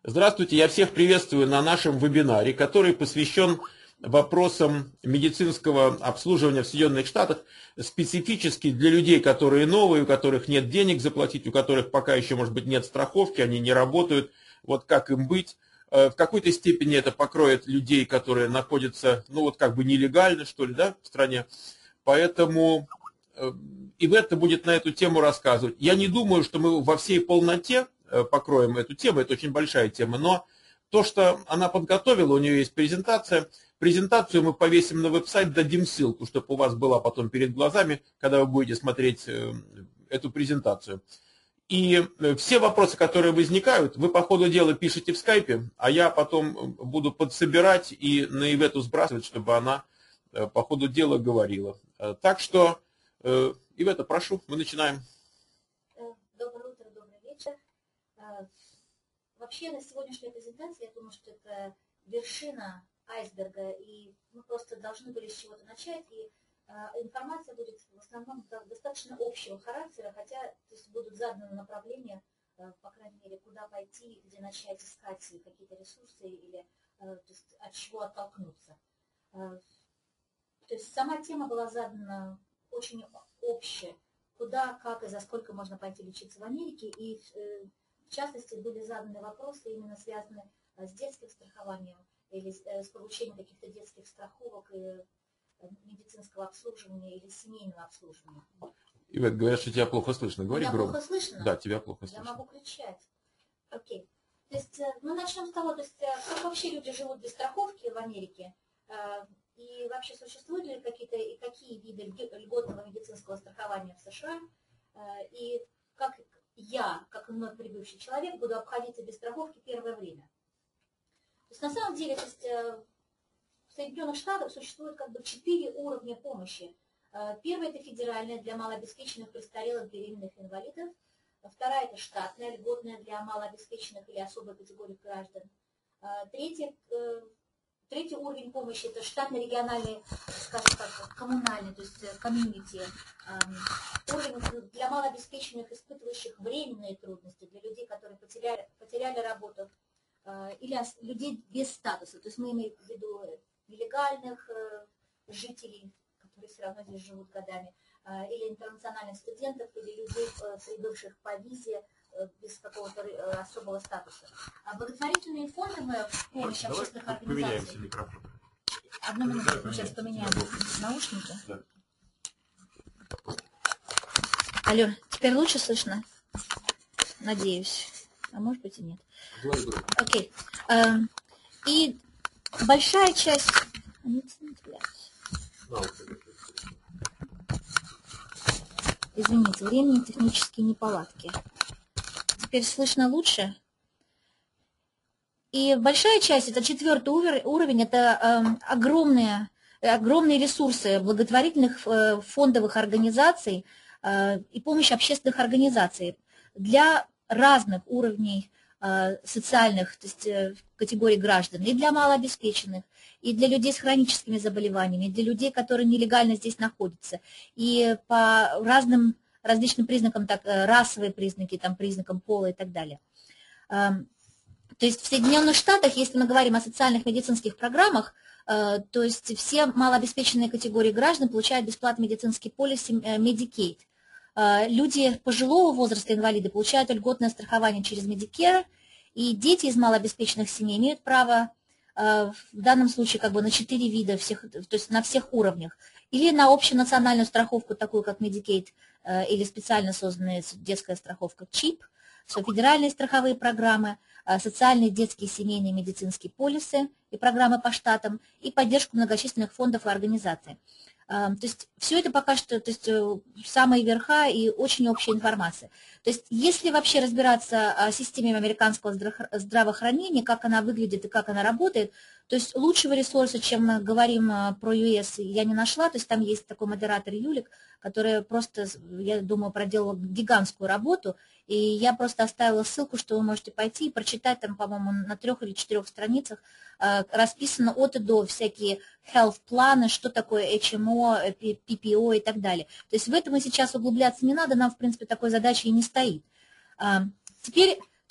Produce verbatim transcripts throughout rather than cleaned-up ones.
Здравствуйте, я всех приветствую на нашем вебинаре, который посвящен вопросам медицинского обслуживания в Соединенных Штатах, специфически для людей, которые новые, у которых нет денег заплатить, у которых пока еще, может быть, нет страховки, они не работают. Вот как им быть? В какой-то степени это покроет людей, которые находятся, ну вот как бы нелегально, что ли, да, в стране. Поэтому Ивета будет на эту тему рассказывать. Я не думаю, что мы во всей полноте покроем эту тему, это очень большая тема, но то, что она подготовила, у нее есть презентация, презентацию мы повесим на веб-сайт, дадим ссылку, чтобы у вас была потом перед глазами, когда вы будете смотреть эту презентацию. И все вопросы, которые возникают, вы по ходу дела пишите в скайпе, а я потом буду подсобирать и на Ивету сбрасывать, чтобы она по ходу дела говорила. Так что, Ивета, прошу, мы начинаем. Доброе утро, добрый вечер. Вообще на сегодняшней презентации, я думаю, что это вершина айсберга, и мы просто должны были с чего-то начать, и информация будет в основном достаточно общего характера, хотя то есть, будут заданы направления, по крайней мере, куда пойти, где начать искать какие-то ресурсы или то есть, от чего оттолкнуться. То есть сама тема была задана очень общая, куда, как и за сколько можно пойти лечиться в Америке, и в частности были заданы вопросы, именно связанные с детским страхованием или с получением каких-то детских страховок и медицинского обслуживания или семейного обслуживания. Ивет, говорят, что тебя плохо слышно. Говори Меня громко. плохо слышно? Да, тебя плохо слышно. Я могу кричать. Окей. То есть, ну, начнем с того, то есть, как вообще люди живут без страховки в Америке, и вообще существуют ли какие-то и какие виды льготного медицинского страхования в США, и как я, как вновь прибывший человек, буду обходиться без страховки первое время. То есть, на самом деле, то есть, в Соединенных Штатах существует как бы четыре уровня помощи. Первая – это федеральная для малообеспеченных, престарелых, беременных инвалидов. Вторая – это штатная, льготная для малообеспеченных или особой категории граждан. Третья, третий уровень помощи – это штатно-региональный, скажем так, коммунальный, то есть комьюнити. Уровень для малообеспеченных, испытывающих временные трудности, для людей, которые потеряли, потеряли работу, или людей без статуса. То есть мы имеем в виду нелегальных жителей, которые все равно здесь живут годами, или интернациональных студентов, или людей, прибывших по визе без какого-то особого статуса. А благотворительные фондовые помощь Давай общественных организаций... поменяемся микрофон. Одну минуту, мы сейчас поменяем наушники. Да. Алло, теперь лучше слышно? Надеюсь. А может быть и нет. Окей. Okay. И большая часть... Извините, временные технические неполадки. Теперь слышно лучше? И большая часть, это четвертый уровень, это огромные, огромные ресурсы благотворительных фондовых организаций и помощи общественных организаций для разных уровней социальных, то есть категорий граждан, и для малообеспеченных, и для людей с хроническими заболеваниями, и для людей, которые нелегально здесь находятся, и по разным различным признакам, так, расовые признаки, там, признакам пола и так далее. То есть в Соединенных Штатах, если мы говорим о социальных медицинских программах, то есть все малообеспеченные категории граждан получают бесплатный медицинский полис Medicaid. Люди пожилого возраста, инвалиды, получают льготное страхование через Medicare, и дети из малообеспеченных семей имеют право в данном случае как бы на четыре вида, всех, то есть на всех уровнях, или на общенациональную страховку, такую как Medicaid, или специально созданная детская страховка ЧИП, федеральные страховые программы, социальные детские семейные медицинские полисы и программы по штатам, и поддержку многочисленных фондов и организаций. То есть все это пока что, то есть самые верха и очень общая информация. То есть если вообще разбираться о системе американского здравоохранения, как она выглядит и как она работает, то есть лучшего ресурса, чем мы говорим про ю эс, я не нашла. То есть там есть такой модератор Юлик, которая просто, я думаю, проделала гигантскую работу. И я просто оставила ссылку, что вы можете пойти и прочитать там, по-моему, на трех или четырех страницах расписано от и до всякие health-планы, что такое эйч эм о, пи пи о и так далее. То есть в это мы сейчас углубляться не надо, нам, в принципе, такой задачи и не стоит. Теперь, то есть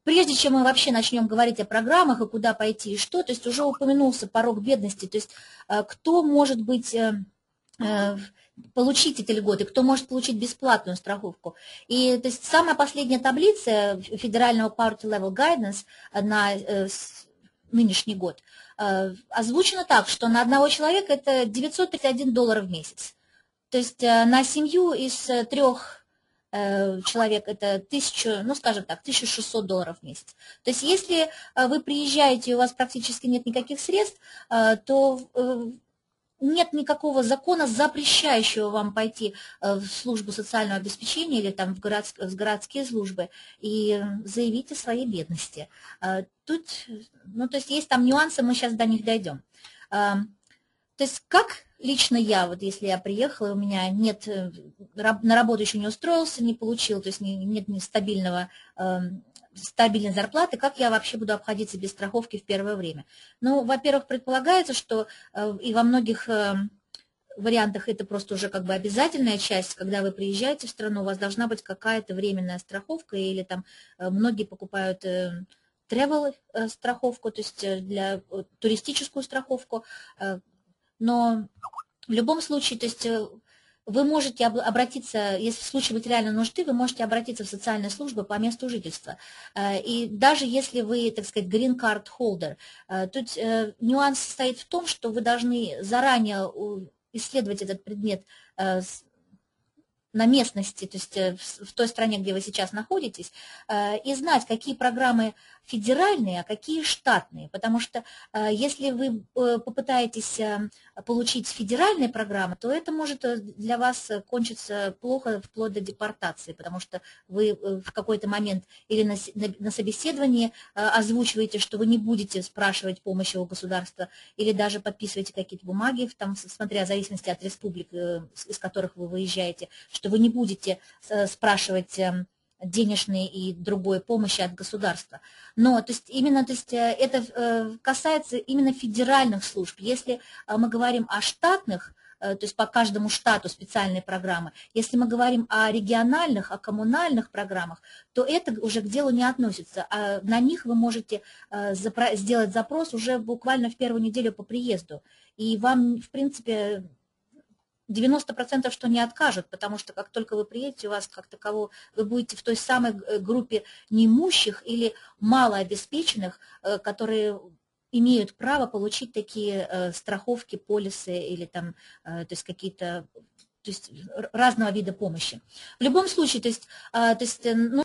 прежде чем мы вообще начнем говорить о программах и куда пойти и что, то есть уже упомянулся порог бедности, то есть кто может быть, получить эти льготы, кто может получить бесплатную страховку. И то есть самая последняя таблица федерального Poverty Level Guidance на нынешний год озвучена так, что на одного человека это девятьсот тридцать один доллар в месяц. То есть на семью из трех человек это тысяча, ну скажем так, тысяча шестьсот долларов в месяц. То есть если вы приезжаете и у вас практически нет никаких средств, то нет никакого закона, запрещающего вам пойти в службу социального обеспечения или там в, городск, в городские службы и заявить о своей бедности. Тут, ну то есть есть там нюансы, мы сейчас до них дойдем. То есть как лично я, вот если я приехала, у меня нет, на работу еще не устроился, не получил, то есть нет стабильного, стабильной зарплаты, как я вообще буду обходиться без страховки в первое время? Ну, во-первых, предполагается, что и во многих вариантах это просто уже как бы обязательная часть, когда вы приезжаете в страну, у вас должна быть какая-то временная страховка, или там многие покупают travel страховку, то есть для туристическую страховку, но в любом случае, то есть вы можете обратиться, если в случае материальной нужды, вы можете обратиться в социальные службы по месту жительства. И даже если вы, так сказать, green card holder, тут нюанс состоит в том, что вы должны заранее исследовать этот предмет на местности, то есть в той стране, где вы сейчас находитесь, и знать, какие программы федеральные, а какие штатные. Потому что если вы попытаетесь получить федеральные программы, то это может для вас кончиться плохо, вплоть до депортации, потому что вы в какой-то момент или на, на собеседовании озвучиваете, что вы не будете спрашивать помощи у государства, или даже подписываете какие-то бумаги, там, смотря в зависимости от республик, из которых вы выезжаете, что вы не будете спрашивать денежной и другой помощи от государства. Но то есть, именно то есть, это касается именно федеральных служб. Если мы говорим о штатных, то есть по каждому штату специальные программы, если мы говорим о региональных, о коммунальных программах, то это уже к делу не относится. А на них вы можете сделать запрос уже буквально в первую неделю по приезду. И вам, в принципе, девяносто процентов что не откажут, потому что как только вы приедете, у вас как таково, вы будете в той самой группе неимущих или малообеспеченных, которые имеют право получить такие страховки, полисы или там, то есть какие-то, то есть разного вида помощи. В любом случае, то есть, то есть ну,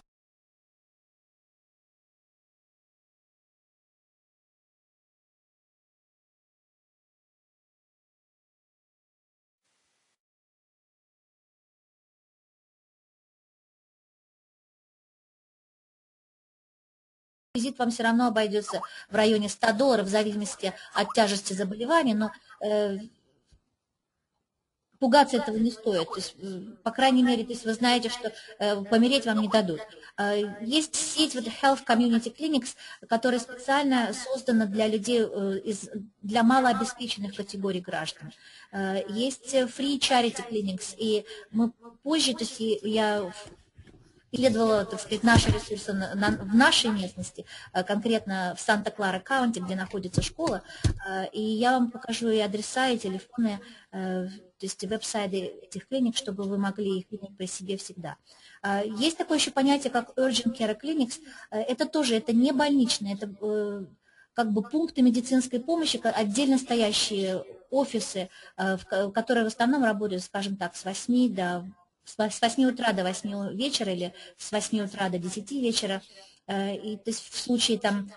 визит вам все равно обойдется в районе ста долларов в зависимости от тяжести заболевания, но э, пугаться этого не стоит. То есть, по крайней мере, то есть вы знаете, что э, помереть вам не дадут. Э, есть сеть вот, Health Community Clinics, которая специально создана для людей, э, из, для малообеспеченных категорий граждан. Э, есть Free Charity Clinics, и мы позже, то есть я исследовала, так сказать, наши ресурсы на, на, в нашей местности, конкретно в Санта-Клара Каунти, где находится школа, и я вам покажу и адреса, и телефоны, то есть веб-сайты этих клиник, чтобы вы могли их иметь при себе всегда. Есть такое еще понятие, как Urgent Care Clinics, это тоже, это не больничные, это как бы пункты медицинской помощи, отдельно стоящие офисы, которые в основном работают, скажем так, с восьми до с восьми утра до восьми вечера или с восьми утра до десяти вечера. И, то есть в случае там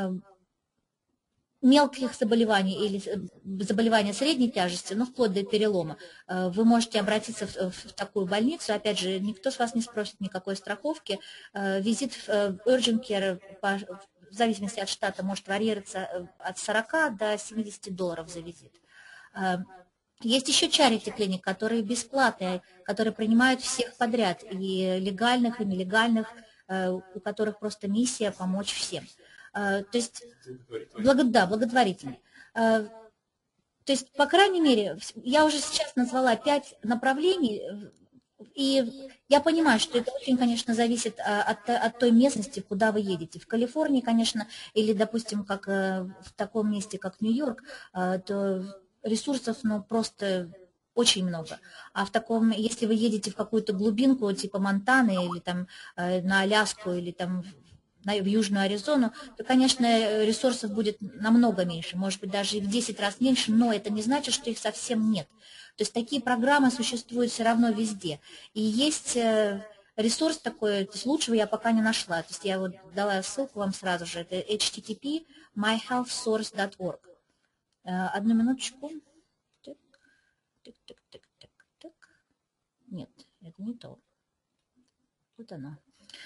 мелких заболеваний или заболевания средней тяжести, ну, вплоть до перелома, вы можете обратиться в, в такую больницу. Опять же, никто с вас не спросит никакой страховки. Визит в Urgent Care, по, в зависимости от штата, может варьироваться от сорока до семидесяти долларов за визит. Есть еще charity клиник, которые бесплатные, которые принимают всех подряд, и легальных, и нелегальных, у которых просто миссия помочь всем. То есть, благо, да, благотворительные. То есть, по крайней мере, я уже сейчас назвала пять направлений, И я понимаю, что это очень, конечно, зависит от, от той местности, куда вы едете. В Калифорнии, конечно, или, допустим, как в таком месте, как Нью-Йорк, то ресурсов, ну, просто очень много. А в таком, если вы едете в какую-то глубинку, типа Монтаны, или там на Аляску, или там в Южную Аризону, то, конечно, ресурсов будет намного меньше, может быть, даже и в десять раз меньше, но это не значит, что их совсем нет. То есть такие программы существуют все равно везде. И есть ресурс такой, то есть лучшего я пока не нашла. То есть я вот дала ссылку вам сразу же, это эйч ти ти пи точка май хелф сорс точка орг. Одну минуточку. Так, так, так, так, так, так. Нет, это не то. Вот оно.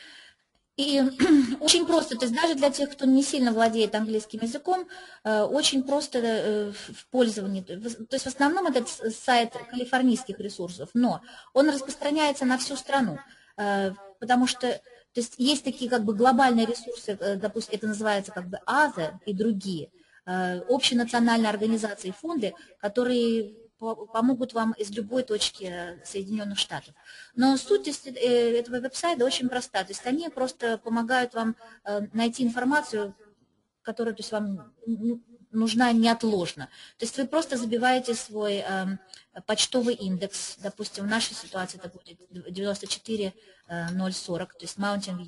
И очень просто, то есть даже для тех, кто не сильно владеет английским языком, очень просто в пользовании. То есть в основном этот сайт калифорнийских ресурсов, но он распространяется на всю страну, потому что то есть есть такие как бы глобальные ресурсы, допустим, это называется как бы Other и другие, общенациональные организации, фонды, которые помогут вам из любой точки Соединенных Штатов. Но суть этого веб-сайта очень проста. То есть они просто помогают вам найти информацию, которая то есть, вам нужна неотложно. То есть вы просто забиваете свой почтовый индекс. Допустим, в нашей ситуации это будет девяносто четыре ноль сорок, то есть Mountain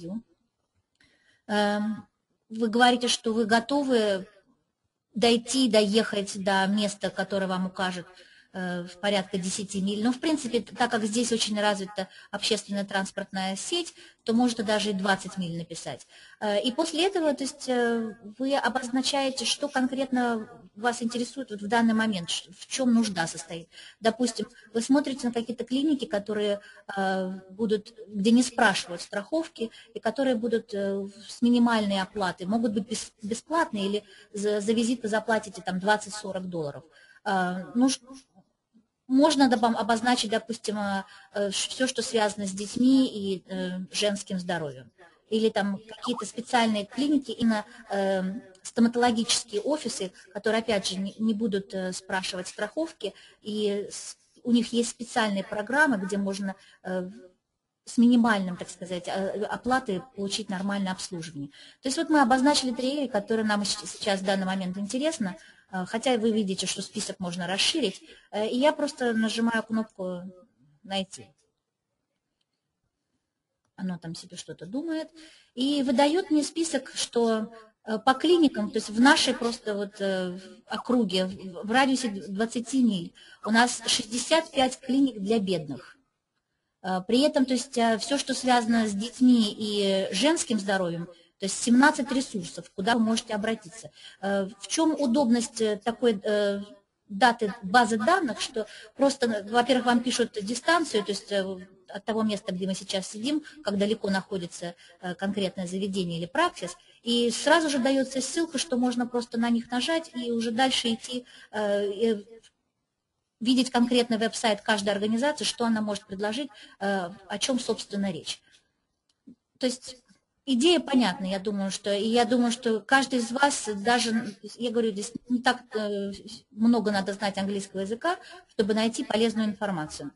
View. Вы говорите, что вы готовы дойти, доехать до места, которое вам укажет в порядка десяти миль. Но, в принципе, так как здесь очень развита общественная транспортная сеть, то можно даже и двадцать миль написать. И после этого то есть, вы обозначаете, что конкретно вас интересует вот в данный момент, в чем нужда состоит. Допустим, вы смотрите на какие-то клиники, которые будут, где не спрашивают страховки, и которые будут с минимальной оплатой, могут быть бесплатные, или за, за визит вы заплатите там двадцать-сорок долларов. Ну, можно обозначить, допустим, все, что связано с детьми и женским здоровьем. Или там какие-то специальные клиники, именно стоматологические офисы, которые, опять же, не будут спрашивать страховки, и у них есть специальные программы, где можно с минимальным, так сказать, оплатой получить нормальное обслуживание. То есть вот мы обозначили три, которые нам сейчас в данный момент интересно, хотя вы видите, что список можно расширить, и я просто нажимаю кнопку «Найти». Оно там себе что-то думает, и выдает мне список, что по клиникам, то есть в нашей просто вот округе, в радиусе двадцати миль, у нас шестьдесят пять клиник для бедных. При этом, то есть все, что связано с детьми и женским здоровьем, то есть семнадцать ресурсов, куда вы можете обратиться. В чем удобность такой даты, базы данных, что просто, во-первых, вам пишут дистанцию, то есть от того места, где мы сейчас сидим, как далеко находится конкретное заведение или практис, и сразу же дается ссылка, что можно просто на них нажать и уже дальше идти, видеть конкретный веб-сайт каждой организации, что она может предложить, о чем, собственно, речь. То есть идея понятна, я думаю, что, и я думаю, что каждый из вас, даже, я говорю, здесь не так много надо знать английского языка, чтобы найти полезную информацию.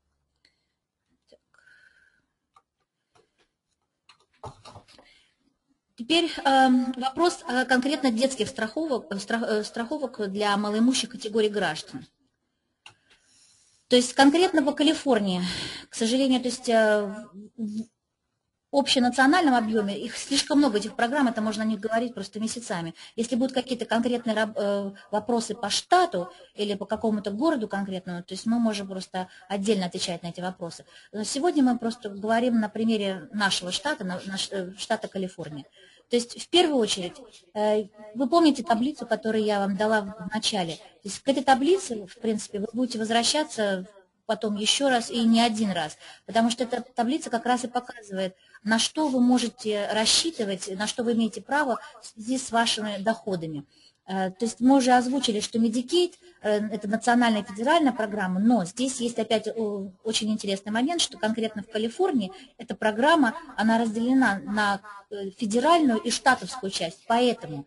Теперь вопрос конкретно детских страховок, страховок для малоимущих категорий граждан. То есть конкретно по Калифорнии, к сожалению, то есть в общенациональном объеме, их слишком много, этих программ, это можно о них говорить просто месяцами. Если будут какие-то конкретные вопросы по штату или по какому-то городу конкретному, то есть мы можем просто отдельно отвечать на эти вопросы. Но сегодня мы просто говорим на примере нашего штата, штата Калифорния. То есть в первую очередь, вы помните таблицу, которую я вам дала в начале. То есть к этой таблице, в принципе, вы будете возвращаться потом еще раз и не один раз, потому что эта таблица как раз и показывает, на что вы можете рассчитывать, на что вы имеете право в связи с вашими доходами. То есть мы уже озвучили, что Medicaid – это национальная федеральная программа, но здесь есть опять очень интересный момент, что конкретно в Калифорнии эта программа, она разделена на федеральную и штатовскую часть, поэтому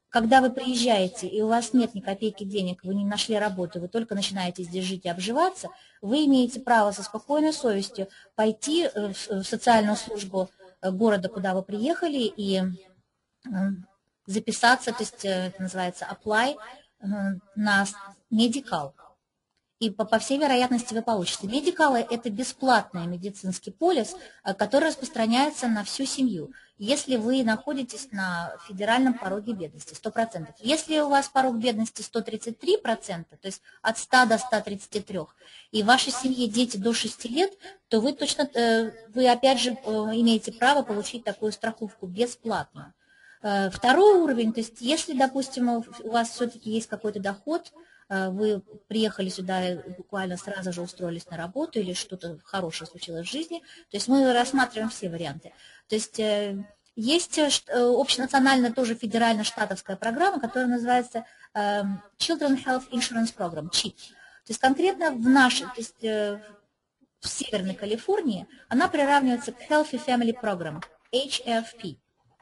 когда вы приезжаете, и у вас нет ни копейки денег, вы не нашли работу, вы только начинаете здесь жить и обживаться, вы имеете право со спокойной совестью пойти в социальную службу города, куда вы приехали, и записаться, то есть это называется apply, на Medical. И по, по всей вероятности вы получите. Medical – это бесплатный медицинский полис, который распространяется на всю семью, если вы находитесь на федеральном пороге бедности, сто процентов. Если у вас порог бедности сто тридцать три процента, то есть от ста до ста тридцати трёх, и в вашей семье дети до шести лет, то вы точно, вы опять же имеете право получить такую страховку бесплатную. Второй уровень, то есть если, допустим, у вас все-таки есть какой-то доход, вы приехали сюда и буквально сразу же устроились на работу или что-то хорошее случилось в жизни, то есть мы рассматриваем все варианты. То есть есть общенациональная, тоже федерально-штатовская программа, которая называется Children Health Insurance Program, чип. То есть конкретно в нашей, то есть в Северной Калифорнии, она приравнивается к Healthy Family Program, эйч эф пи.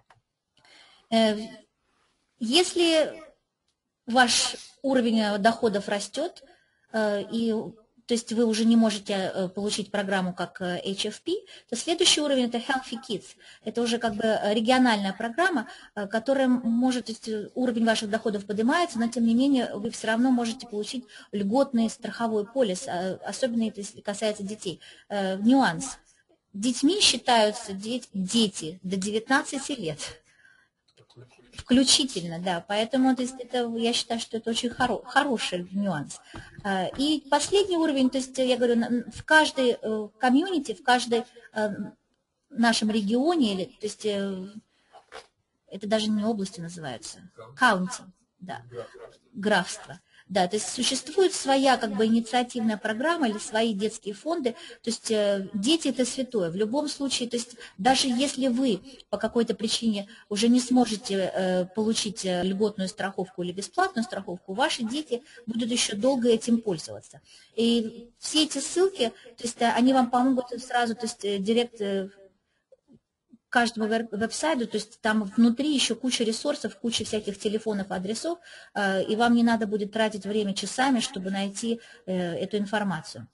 Если ваш уровень доходов растет, и, то есть вы уже не можете получить программу как эйч эф пи, то следующий уровень – это Healthy Kids. Это уже как бы региональная программа, которая может, то есть уровень ваших доходов поднимается, но тем не менее вы все равно можете получить льготный страховой полис, особенно это касается детей. Нюанс. Детьми считаются дети до девятнадцати лет. Включительно, да, поэтому то есть, это, я считаю, что это очень хоро, хороший нюанс. И последний уровень, то есть я говорю, в каждой комьюнити, в каждой нашем регионе, или, то есть это даже не области называются, каунти, да, графство. Да, то есть существует своя как бы инициативная программа или свои детские фонды, то есть э, дети это святое. В любом случае, то есть даже если вы по какой-то причине уже не сможете э, получить льготную страховку или бесплатную страховку, ваши дети будут еще долго этим пользоваться. И все эти ссылки, то есть они вам помогут сразу, то есть директ каждому веб-сайту, то есть там внутри еще куча ресурсов, куча всяких телефонов, адресов, и вам не надо будет тратить время часами, чтобы найти эту информацию.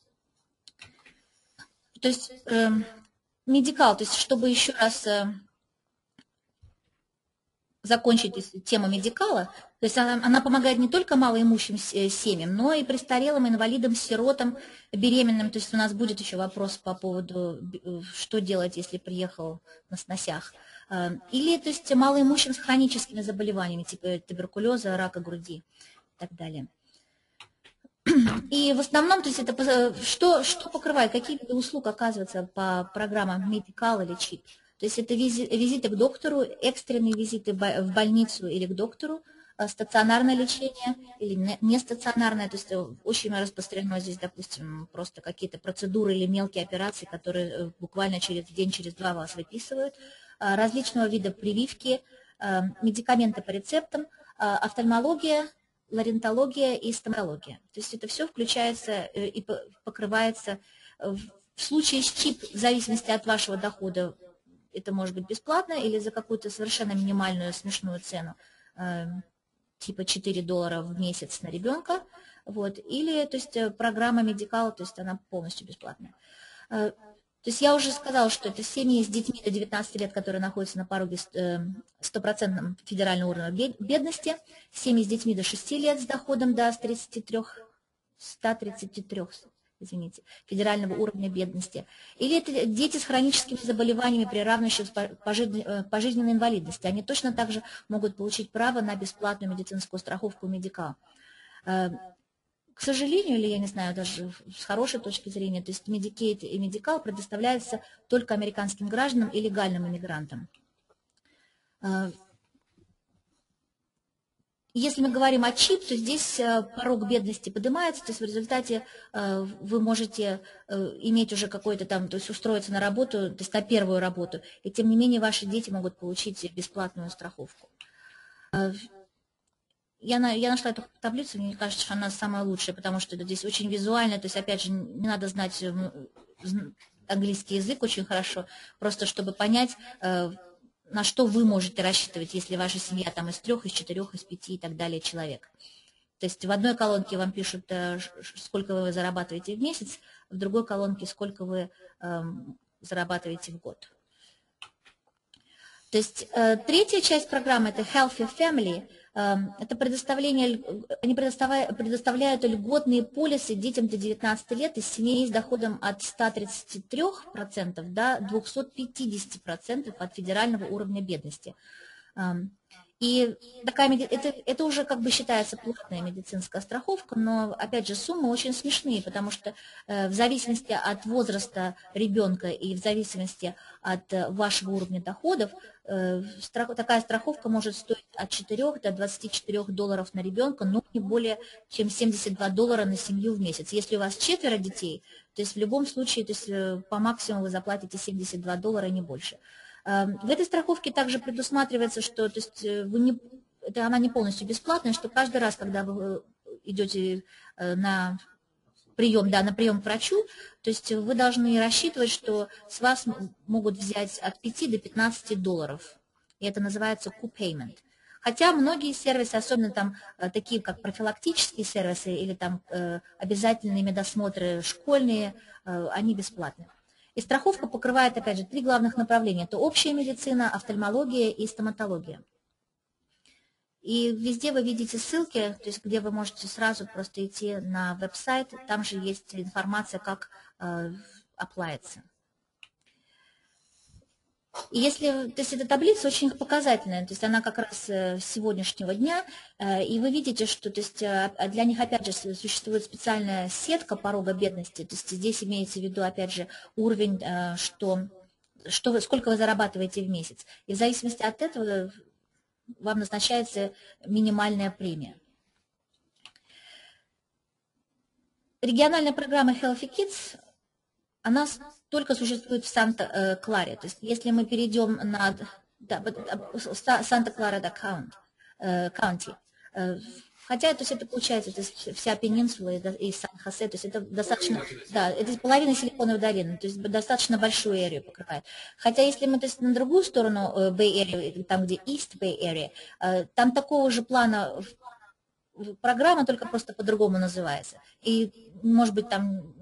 То есть Medical, то есть чтобы еще раз закончить тему Медикала, то есть она, она помогает не только малоимущим семьям, но и престарелым, инвалидам, сиротам, беременным. То есть у нас будет еще вопрос по поводу, что делать, если приехал на сносях. Или то есть малоимущим с хроническими заболеваниями, типа туберкулеза, рака груди и так далее. И в основном, то есть это что, что покрывает, какие виды услуг оказываются по программам Medical или чип. То есть это визиты к доктору, экстренные визиты в больницу или к доктору, стационарное лечение или не стационарное, то есть очень распространено здесь, допустим, просто какие-то процедуры или мелкие операции, которые буквально через день, через два вас выписывают, различного вида прививки, медикаменты по рецептам, офтальмология, ларинтология и стоматология. То есть это все включается и покрывается в случае с чип, в зависимости от вашего дохода, это может быть бесплатно или за какую-то совершенно минимальную смешную цену, э, типа четыре доллара в месяц на ребенка, вот, или то есть, программа Medical, то есть она полностью бесплатная. Э, то есть я уже сказала, что это семьи с детьми до девятнадцати лет, которые находятся на пороге стопроцентном федерального уровня бедности, семьи с детьми до шести лет с доходом до тридцати трёх, ста тридцати трёх, извините, федерального уровня бедности. Или это дети с хроническими заболеваниями, приравнивающиеся к пожизненной инвалидности. Они точно так же могут получить право на бесплатную медицинскую страховку Medical. К сожалению, или я не знаю, даже с хорошей точки зрения, то есть Medicaid и Medical предоставляются только американским гражданам и легальным иммигрантам. Если мы говорим о чип, то здесь порог бедности поднимается, то есть в результате вы можете иметь уже какой-то там, то есть устроиться на работу, то есть на первую работу, и тем не менее ваши дети могут получить бесплатную страховку. Я, на, я нашла эту таблицу, мне кажется, что она самая лучшая, потому что это здесь очень визуально, то есть опять же не надо знать английский язык очень хорошо, просто чтобы понять, на что вы можете рассчитывать, если ваша семья там из трех, из четырех, из пяти и так далее человек. То есть в одной колонке вам пишут, сколько вы зарабатываете в месяц, в другой колонке, сколько вы зарабатываете в год. То есть третья часть программы – это Healthy Family. Это предоставление, они предоставляют, предоставляют льготные полисы детям до девятнадцати лет из семей с доходом от ста тридцати трёх процентов до двухсот пятидесяти процентов от федерального уровня бедности. И такая, это, это уже как бы считается платная медицинская страховка, но, опять же, суммы очень смешные, потому что э, в зависимости от возраста ребенка и в зависимости от э, вашего уровня доходов, э, страх, такая страховка может стоить от четырёх до двадцати четырёх долларов на ребенка, но не более чем семьдесят два доллара на семью в месяц. Если у вас четверо детей, то есть в любом случае, то есть, э, по максимуму вы заплатите семьдесят два доллара, не больше. В этой страховке также предусматривается, что то есть вы не, это она не полностью бесплатная, что каждый раз, когда вы идете на прием, да, на прием к врачу, то есть вы должны рассчитывать, что с вас могут взять от пяти до пятнадцати долларов. И это называется co-payment. Хотя многие сервисы, особенно там такие, как профилактические сервисы или там обязательные медосмотры школьные, они бесплатны. И страховка покрывает, опять же, три главных направления. Это общая медицина, офтальмология и стоматология. И везде вы видите ссылки, то есть где вы можете сразу просто идти на веб-сайт, там же есть информация, как э, оплачивается. И если, то есть эта таблица очень показательная, то есть она как раз с сегодняшнего дня, и вы видите, что то есть для них опять же существует специальная сетка порога бедности, то есть здесь имеется в виду опять же уровень, что, что вы, сколько вы зарабатываете в месяц, и в зависимости от этого вам назначается минимальная премия. Региональная программа Healthy Kids, она только существует в Санта-Кларе. То есть если мы перейдем на да, Санта-Клара County, хотя то есть это получается то есть вся пенинсула и Сан-Хосе, то есть это достаточно, да, это половина Силиконовой долины, то есть достаточно большую эрию покрывает. Хотя если мы то есть на другую сторону Bay Area, там где East Bay Area, там такого же плана программа, только просто по-другому называется. И может быть там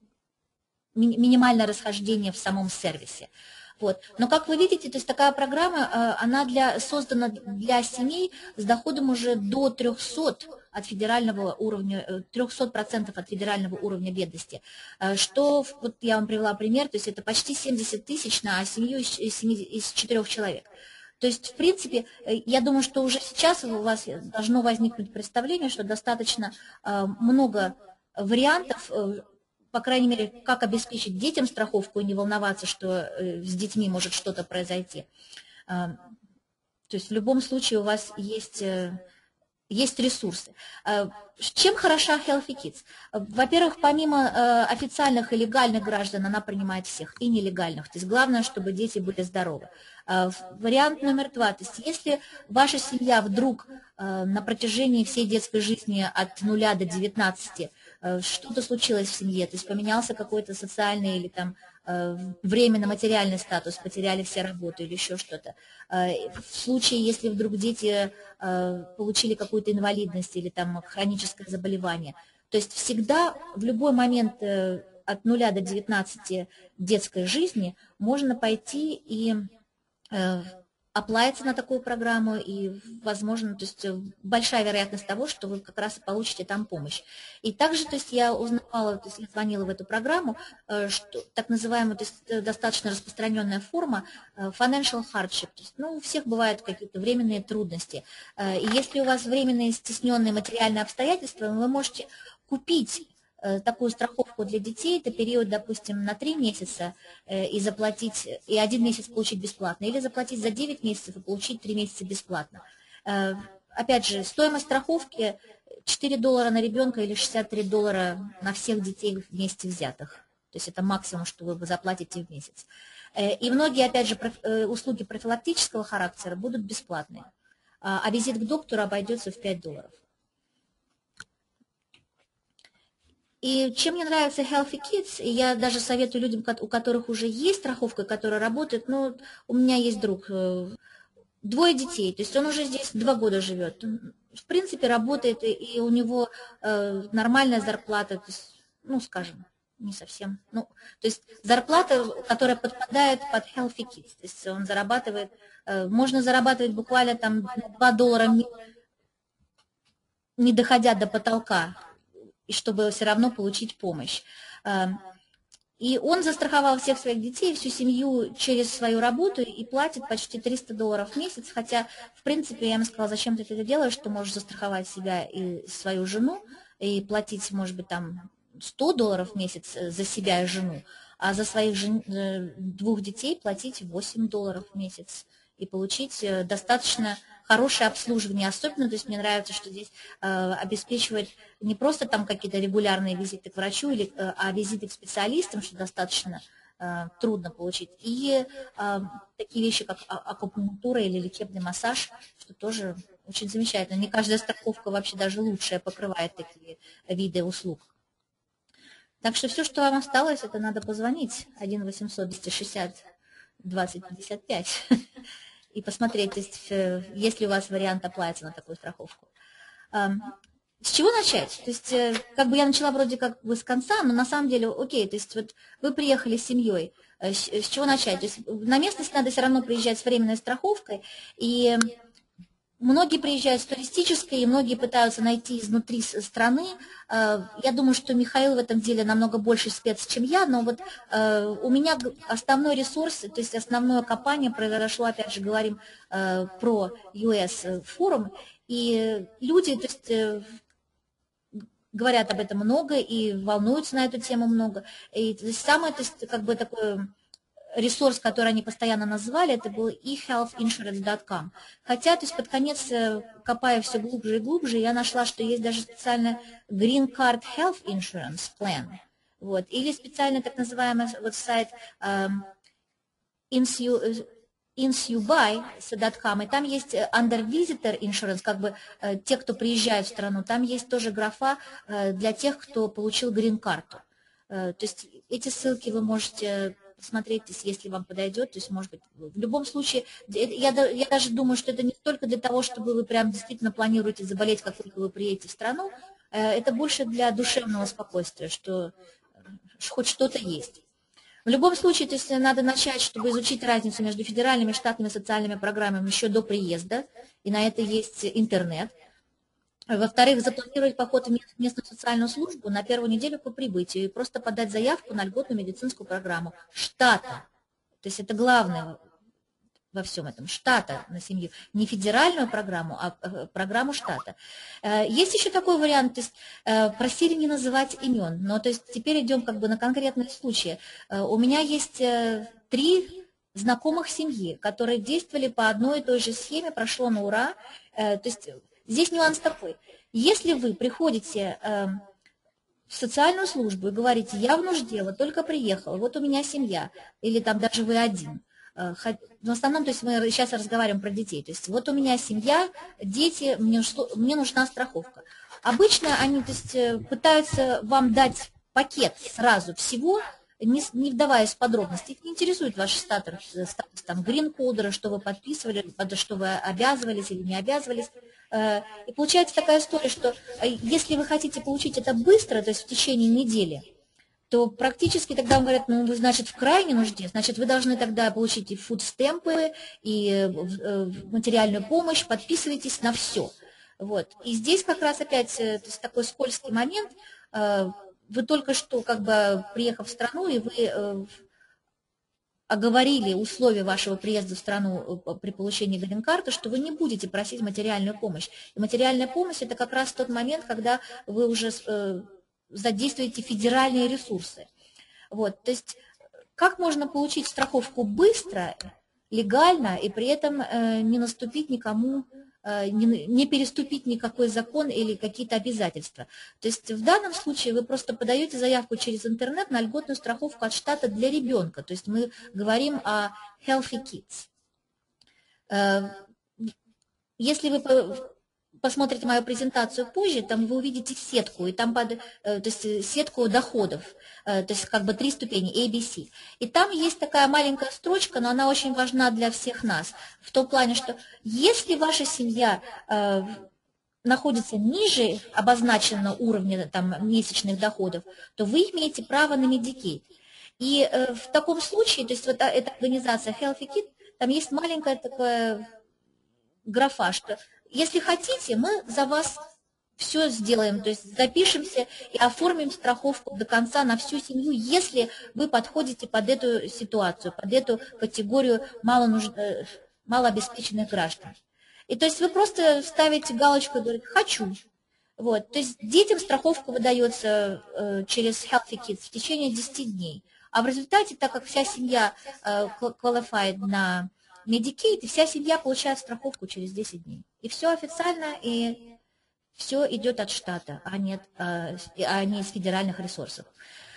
минимальное расхождение в самом сервисе. Вот. Но, как вы видите, то есть такая программа, она для, создана для семей с доходом уже до трёхсот от федерального уровня, трёхсот процентов от федерального уровня бедности. Что, вот я вам привела пример, то есть это почти семьдесят тысяч на семью из, из четырех человек. То есть, в принципе, я думаю, что уже сейчас у вас должно возникнуть представление, что достаточно много вариантов, по крайней мере, как обеспечить детям страховку и не волноваться, что с детьми может что-то произойти. То есть в любом случае у вас есть, есть ресурсы. Чем хороша Healthy Kids? Во-первых, помимо официальных и легальных граждан, она принимает всех, и нелегальных. То есть главное, чтобы дети были здоровы. Вариант номер два. То есть если ваша семья вдруг на протяжении всей детской жизни от нуля до девятнадцати что-то случилось в семье, то есть поменялся какой-то социальный или там временно-материальный статус, потеряли все работу или еще что-то. В случае, если вдруг дети получили какую-то инвалидность или там хроническое заболевание, то есть всегда в любой момент от нуля до девятнадцати детской жизни можно пойти и оплатиться на такую программу, и, возможно, то есть большая вероятность того, что вы как раз и получите там помощь. И также, то есть я узнавала, то есть я звонила в эту программу, что так называемая, то есть достаточно распространенная форма financial hardship, то есть, ну, у всех бывают какие-то временные трудности. И если у вас временные стесненные материальные обстоятельства, вы можете купить такую страховку для детей, это период, допустим, на три месяца и заплатить, и один месяц получить бесплатно, или заплатить за девять месяцев и получить три месяца бесплатно. Опять же, стоимость страховки четыре доллара на ребенка или шестьдесят три доллара на всех детей вместе взятых. То есть это максимум, что вы заплатите в месяц. И многие, опять же, услуги профилактического характера будут бесплатные, а визит к доктору обойдется в пять долларов. И чем мне нравится Healthy Kids, и я даже советую людям, у которых уже есть страховка, которая работает, ну, у меня есть друг, двое детей, то есть он уже здесь два года живет. В принципе, работает, и у него нормальная зарплата, то есть, ну, скажем, не совсем. Ну, то есть зарплата, которая подпадает под Healthy Kids, то есть он зарабатывает, можно зарабатывать буквально там два доллара, не доходя до потолка, и чтобы все равно получить помощь. И он застраховал всех своих детей, всю семью через свою работу и платит почти триста долларов в месяц, хотя, в принципе, я ему сказала, зачем ты это делаешь, что можешь застраховать себя и свою жену, и платить, может быть, там сто долларов в месяц за себя и жену, а за своих жен... двух детей платить восемь долларов в месяц и получить достаточно хорошее обслуживание. Особенно, то есть мне нравится, что здесь э, обеспечивает не просто там какие-то регулярные визиты к врачу, или, э, а визиты к специалистам, что достаточно э, трудно получить. И э, такие вещи, как акупунктура или лечебный массаж, что тоже очень замечательно. Не каждая страховка вообще даже лучшая покрывает такие виды услуг. Так что все, что вам осталось, это надо позвонить один восемьсот двести шестьдесят двадцать пятьдесят пять и посмотреть, то есть, есть ли у вас вариант оплаты на такую страховку. С чего начать? То есть, как бы я начала вроде как бы с конца, но на самом деле, окей, то есть вот вы приехали с семьей, с чего начать? То есть на местность надо все равно приезжать с временной страховкой, и многие приезжают с туристической, и многие пытаются найти изнутри страны. Я думаю, что Михаил в этом деле намного больше спец, чем я, но вот у меня основной ресурс, то есть основное копание произошло, опять же, говорим про ю эс форум, и люди, то есть, говорят об этом много и волнуются на эту тему много. И то есть, самое, то есть, как бы такой ресурс, который они постоянно называли, это был и хелф иншуранс точка ком. Хотя, то есть под конец, копая все глубже и глубже, я нашла, что есть даже специально Green Card Health Insurance Plan. Вот. Или специально так называемый вот сайт um, инсюбай точка ком, и там есть Under Visitor Insurance, как бы те, кто приезжает в страну, там есть тоже графа для тех, кто получил грин-карту. То есть эти ссылки вы можете посмотреть, если вам подойдет, то есть, может быть, в любом случае, я, я даже думаю, что это не только для того, чтобы вы прям действительно планируете заболеть, как только вы приедете в страну, это больше для душевного спокойствия, что хоть что-то есть. В любом случае, то есть надо начать, чтобы изучить разницу между федеральными и штатными социальными программами еще до приезда, и на это есть интернет. Во-вторых, запланировать поход в местную социальную службу на первую неделю по прибытию и просто подать заявку на льготную медицинскую программу штата. То есть это главное во всем этом, штата на семью. Не федеральную программу, а программу штата. Есть еще такой вариант, то есть просили не называть имен, но то есть теперь идем как бы на конкретные случаи. У меня есть три знакомых семьи, которые действовали по одной и той же схеме, прошло на ура. То есть здесь нюанс такой. Если вы приходите в социальную службу и говорите, я в нужде, вот только приехала, вот у меня семья, или там даже вы один, в основном, то есть мы сейчас разговариваем про детей, то есть вот у меня семья, дети, мне, что, мне нужна страховка. Обычно они, то есть, пытаются вам дать пакет сразу всего, не, не вдаваясь в подробности. Их не интересует ваш статус, статус там, грин-кодера, что вы подписывали, что вы обязывались или не обязывались. И получается такая история, что если вы хотите получить это быстро, то есть в течение недели, то практически тогда вам говорят, ну, вы, значит, в крайней нужде, значит, вы должны тогда получить и фудстемпы, и материальную помощь, подписывайтесь на все. Вот. И здесь как раз опять то есть, такой скользкий момент. Вы только что, как бы, приехав в страну, и вы оговорили условия вашего приезда в страну при получении грин-карты, что вы не будете просить материальную помощь. И материальная помощь – это как раз тот момент, когда вы уже задействуете федеральные ресурсы. Вот, то есть как можно получить страховку быстро, легально, и при этом э, не наступить никому, э, не, не переступить никакой закон или какие-то обязательства. То есть в данном случае вы просто подаете заявку через интернет на льготную страховку от штата для ребенка. То есть мы говорим о Healthy Kids. Э, если вы посмотрите мою презентацию позже, там вы увидите сетку, и там под, то есть сетку доходов, то есть как бы три ступени, A, B, C. И там есть такая маленькая строчка, но она очень важна для всех нас, в том плане, что если ваша семья находится ниже обозначенного уровня там, месячных доходов, то вы имеете право на Medicaid. И э, в таком случае, то есть вот эта организация Healthy Kid, там есть маленькая такая графа, что если хотите, мы за вас все сделаем, то есть запишемся и оформим страховку до конца на всю семью, если вы подходите под эту ситуацию, под эту категорию малонуж... малообеспеченных граждан. И то есть вы просто ставите галочку и говорите «хочу». Вот, то есть детям страховка выдается э, через Healthy Kids в течение десяти дней. А в результате, так как вся семья э, qualified на Medicaid, и вся семья получает страховку через десять дней. И все официально, и все идет от штата, а не, а не из федеральных ресурсов.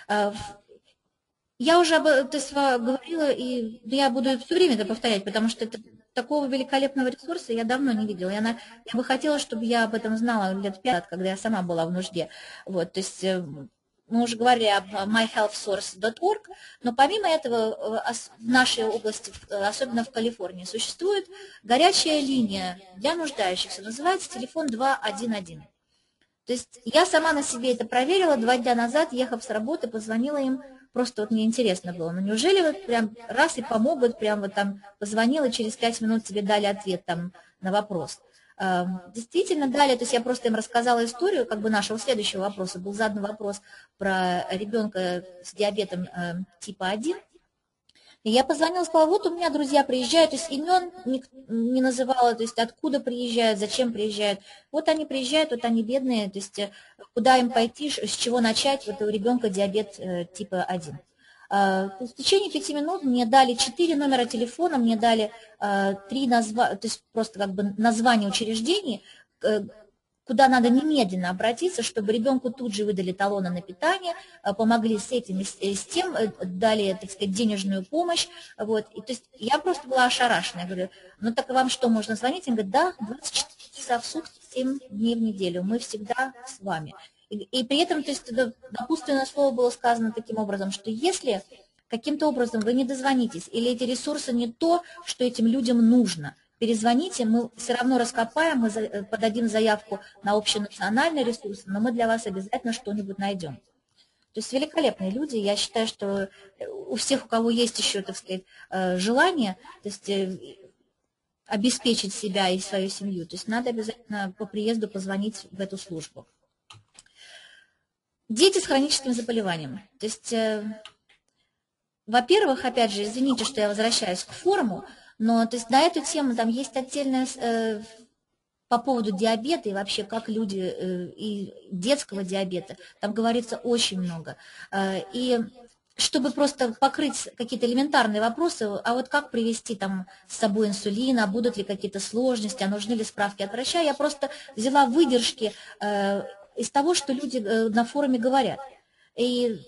Я уже об этом говорила, и я буду все время это повторять, потому что это, такого великолепного ресурса я давно не видела. Я, на, я бы хотела, чтобы я об этом знала лет пять, когда я сама была в нужде. Вот, то есть мы уже говорили об my health source dot org, но помимо этого в нашей области, особенно в Калифорнии, существует горячая линия для нуждающихся, называется телефон два один один. То есть я сама на себе это проверила, два дня назад, ехав с работы, позвонила им, просто вот мне интересно было, ну неужели вот прям раз и помогут, прям вот там позвонила, через пять минут тебе дали ответ там на вопрос. Действительно дали, то есть я просто им рассказала историю, как бы нашего следующего вопроса, был задан вопрос про ребенка с диабетом типа один, и я позвонила, сказала, вот у меня друзья приезжают, то есть имен не, не называла, то есть откуда приезжают, зачем приезжают. Вот они приезжают, вот они бедные, то есть куда им пойти, с чего начать, вот у ребенка диабет типа один. В течение пяти минут мне дали четыре номера телефона, мне дали три названия, то есть просто как бы название учреждений, куда надо немедленно обратиться, чтобы ребенку тут же выдали талоны на питание, помогли с этим, с тем, дали, так сказать, денежную помощь. Вот. И, то есть я просто была ошарашена. Я говорю, ну так вам что, можно звонить? Он говорит, да, двадцать четыре часа в сутки, семь дней в неделю, мы всегда с вами. И, и при этом, то есть, напутственное слово было сказано таким образом, что если каким-то образом вы не дозвонитесь, или эти ресурсы не то, что этим людям нужно, перезвоните, мы все равно раскопаем, мы подадим заявку на общенациональный ресурс, но мы для вас обязательно что-нибудь найдем. То есть великолепные люди. Я считаю, что у всех, у кого есть еще, так сказать, желание, то есть обеспечить себя и свою семью, то есть надо обязательно по приезду позвонить в эту службу. Дети с хроническим заболеванием. То есть, во-первых, опять же, извините, что я возвращаюсь к форуму, но то есть на эту тему там есть отдельная э, по поводу диабета и вообще как люди э, и детского диабета, там говорится очень много. Э, и чтобы просто покрыть какие-то элементарные вопросы, а вот как привезти там с собой инсулин, а будут ли какие-то сложности, а нужны ли справки от врача, я просто взяла выдержки э, из того, что люди э, на форуме говорят. И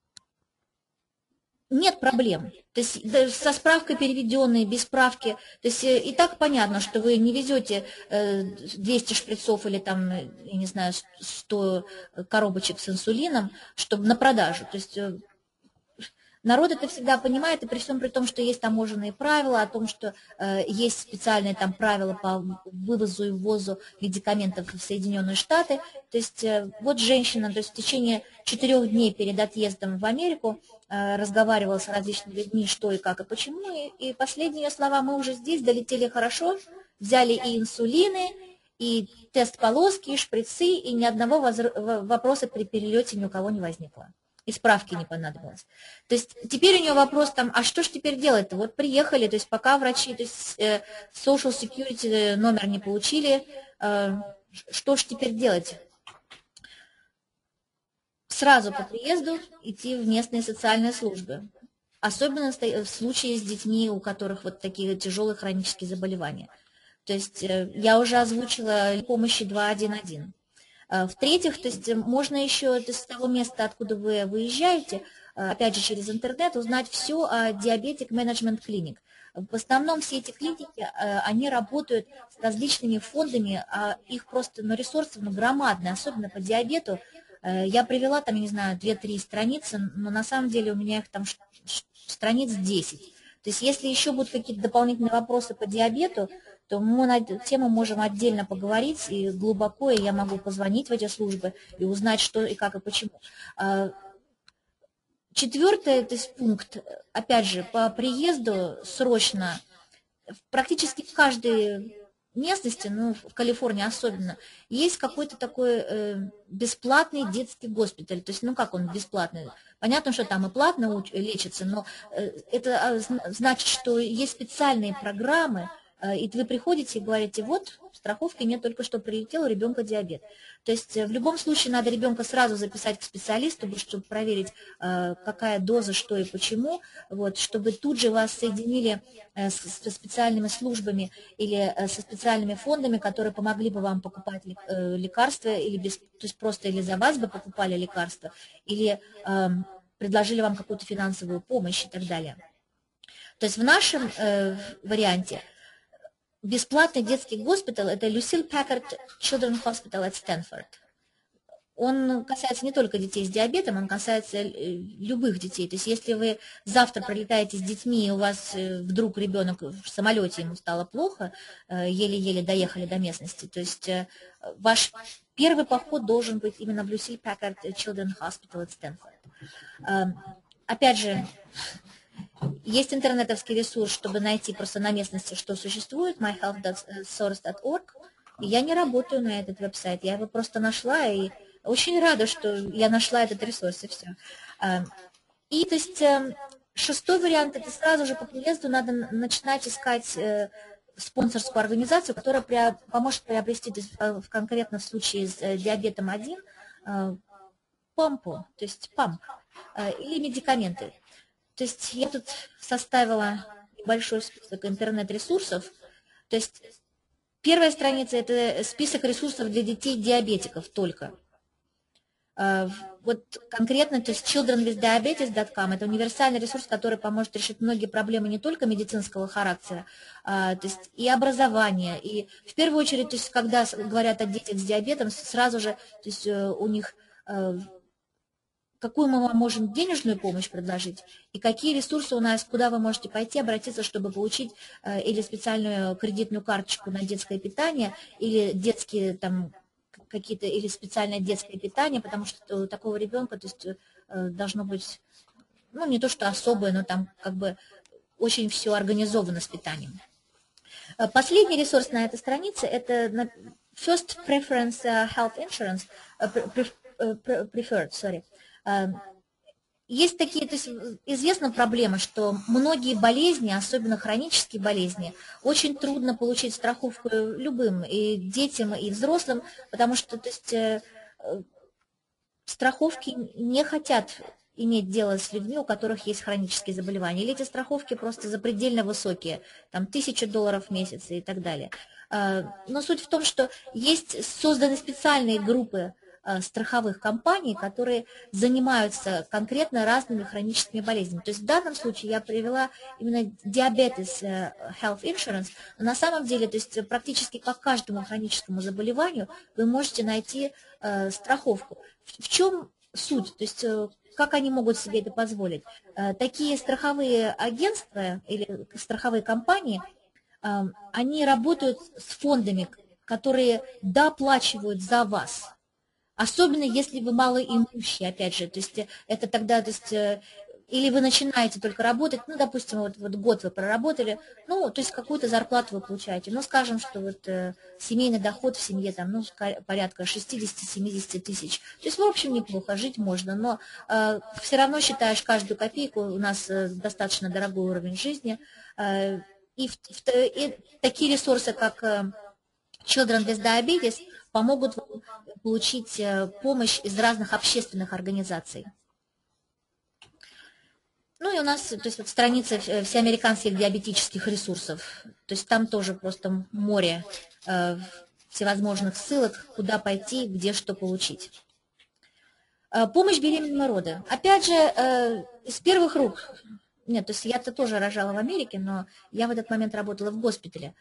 нет проблем. То есть со справкой переведенной, без справки. То есть и так понятно, что вы не везете двести шприцов или там, я не знаю, сто коробочек с инсулином, чтобы на продажу. То есть народ это всегда понимает, и при всем при том, что есть таможенные правила, о том, что э, есть специальные там правила по вывозу и ввозу медикаментов в Соединенные Штаты. То есть э, вот женщина, то есть в течение четырех дней перед отъездом в Америку э, разговаривала с различными людьми, что и как и почему, и, и последние слова: мы уже здесь, долетели хорошо, взяли и инсулины, и тест полоски, и шприцы, и ни одного вопроса при перелете ни у кого не возникло. И справки не понадобилось. То есть теперь у нее вопрос там, а что ж теперь делать-то? Вот приехали, то есть пока врачи, то есть э, Social Security номер не получили, э, что ж теперь делать? Сразу по приезду идти в местные социальные службы. Особенно в случае с детьми, у которых вот такие тяжелые хронические заболевания. То есть э, я уже озвучила помощи два один один. В-третьих, то есть можно еще с того места, откуда вы выезжаете, опять же, через интернет узнать все о Diabetic Management Clinic. В основном все эти клиники, они работают с различными фондами, а их просто, ну, ресурсов, ну, громадные, особенно по диабету. Я привела там, я не знаю, две-три страницы, но на самом деле у меня их там страниц десять. То есть если еще будут какие-то дополнительные вопросы по диабету, то мы на эту тему можем отдельно поговорить и глубоко, и я могу позвонить в эти службы и узнать, что и как и почему. Четвертый, то есть, пункт, опять же, по приезду срочно, практически в каждой местности, ну, в Калифорнии особенно, есть какой-то такой э, бесплатный детский госпиталь. То есть, ну, как он бесплатный? Понятно, что там и платно лечится, но э, это значит, что есть специальные программы, э, и вы приходите и говорите, вот, страховки мне только что прилетел, у ребенка диабет. То есть в любом случае надо ребенка сразу записать к специалисту, чтобы проверить, какая доза, что и почему, вот, чтобы тут же вас соединили со специальными службами или со специальными фондами, которые помогли бы вам покупать лекарства, или без, то есть просто или за вас бы покупали лекарства, или э, предложили вам какую-то финансовую помощь и так далее. То есть в нашем э, варианте бесплатный детский госпиталь – это Lucille Packard Children's Hospital at Stanford. Он касается не только детей с диабетом, он касается любых детей. То есть если вы завтра прилетаете с детьми, и у вас вдруг ребенок в самолете, ему стало плохо, еле-еле доехали до местности, то есть ваш первый поход должен быть именно в Lucille Packard Children's Hospital at Stanford. Опять же, есть интернетовский ресурс, чтобы найти просто на местности, что существует, my health source dot org. И я не работаю на этот веб-сайт, я его просто нашла, и очень рада, что я нашла этот ресурс, и все. И, то есть, шестой вариант, это сразу же по приезду надо начинать искать спонсорскую организацию, которая поможет приобрести, то есть, в конкретном случае с диабетом один, помпу, то есть памп, или медикаменты. То есть я тут составила большой список интернет-ресурсов. То есть первая страница – это список ресурсов для детей-диабетиков только. Вот конкретно, то есть children with diabetes dot com – это универсальный ресурс, который поможет решить многие проблемы не только медицинского характера, то есть и образования. И в первую очередь, то есть когда говорят о детях с диабетом, сразу же, то есть у них… какую мы вам можем денежную помощь предложить, и какие ресурсы у нас, куда вы можете пойти, обратиться, чтобы получить э, или специальную кредитную карточку на детское питание, или детские там какие-то, или специальное детское питание, потому что у такого ребенка, то есть, э, должно быть, ну, не то что особое, но там как бы очень все организовано с питанием. Последний ресурс на этой странице – это First Preference Health Insurance, Preferred, sorry. Есть такие, то есть известна проблема, что многие болезни, особенно хронические болезни, очень трудно получить страховку любым, и детям, и взрослым, потому что, то есть, страховки не хотят иметь дело с людьми, у которых есть хронические заболевания. Или эти страховки просто запредельно высокие, там тысяча долларов в месяц и так далее. Но суть в том, что есть созданы специальные группы страховых компаний, которые занимаются конкретно разными хроническими болезнями. То есть в данном случае я привела именно Diabetes Health Insurance, но на самом деле, то есть практически по каждому хроническому заболеванию вы можете найти э, страховку. В, в чем суть? То есть э, как они могут себе это позволить? Э, такие страховые агентства или страховые компании, э, они работают с фондами, которые доплачивают за вас. Особенно если вы малоимущие, опять же, то есть это тогда, то есть, или вы начинаете только работать, ну, допустим, вот, вот год вы проработали, ну, то есть какую-то зарплату вы получаете, ну, скажем, что вот э, семейный доход в семье там, ну, порядка шестьдесят-семьдесят тысяч, то есть, в общем, неплохо, жить можно, но э, все равно считаешь каждую копейку, у нас э, достаточно дорогой уровень жизни, э, и, в, в, и такие ресурсы, как э, Children with Diabetes, помогут получить помощь из разных общественных организаций. Ну и у нас, то есть, вот страница всеамериканских диабетических ресурсов. То есть там тоже просто море э, всевозможных ссылок, куда пойти, где что получить. Помощь беременным родам. Опять же, из первых рук. Нет, то есть я-то тоже рожала в Америке, но я в этот момент работала в госпитале.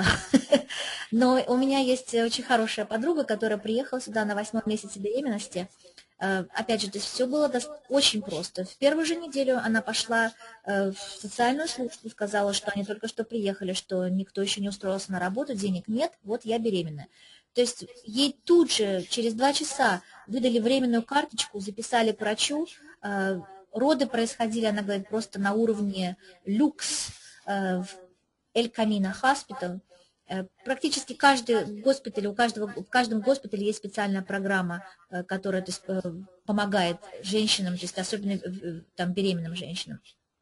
Но у меня есть очень хорошая подруга, которая приехала сюда на восьмом месяце беременности. Опять же, то есть все было очень просто. В первую же неделю она пошла в социальную службу, сказала, что они только что приехали, что никто еще не устроился на работу, денег нет, вот я беременна. То есть ей тут же, через два часа, выдали временную карточку, записали к врачу. Роды происходили, она говорит, просто на уровне люкс в Эль Камино Hospital. Практически каждый госпиталь, у каждого, в каждом госпитале есть специальная программа, которая, то есть, помогает женщинам, то есть особенно там, беременным женщинам.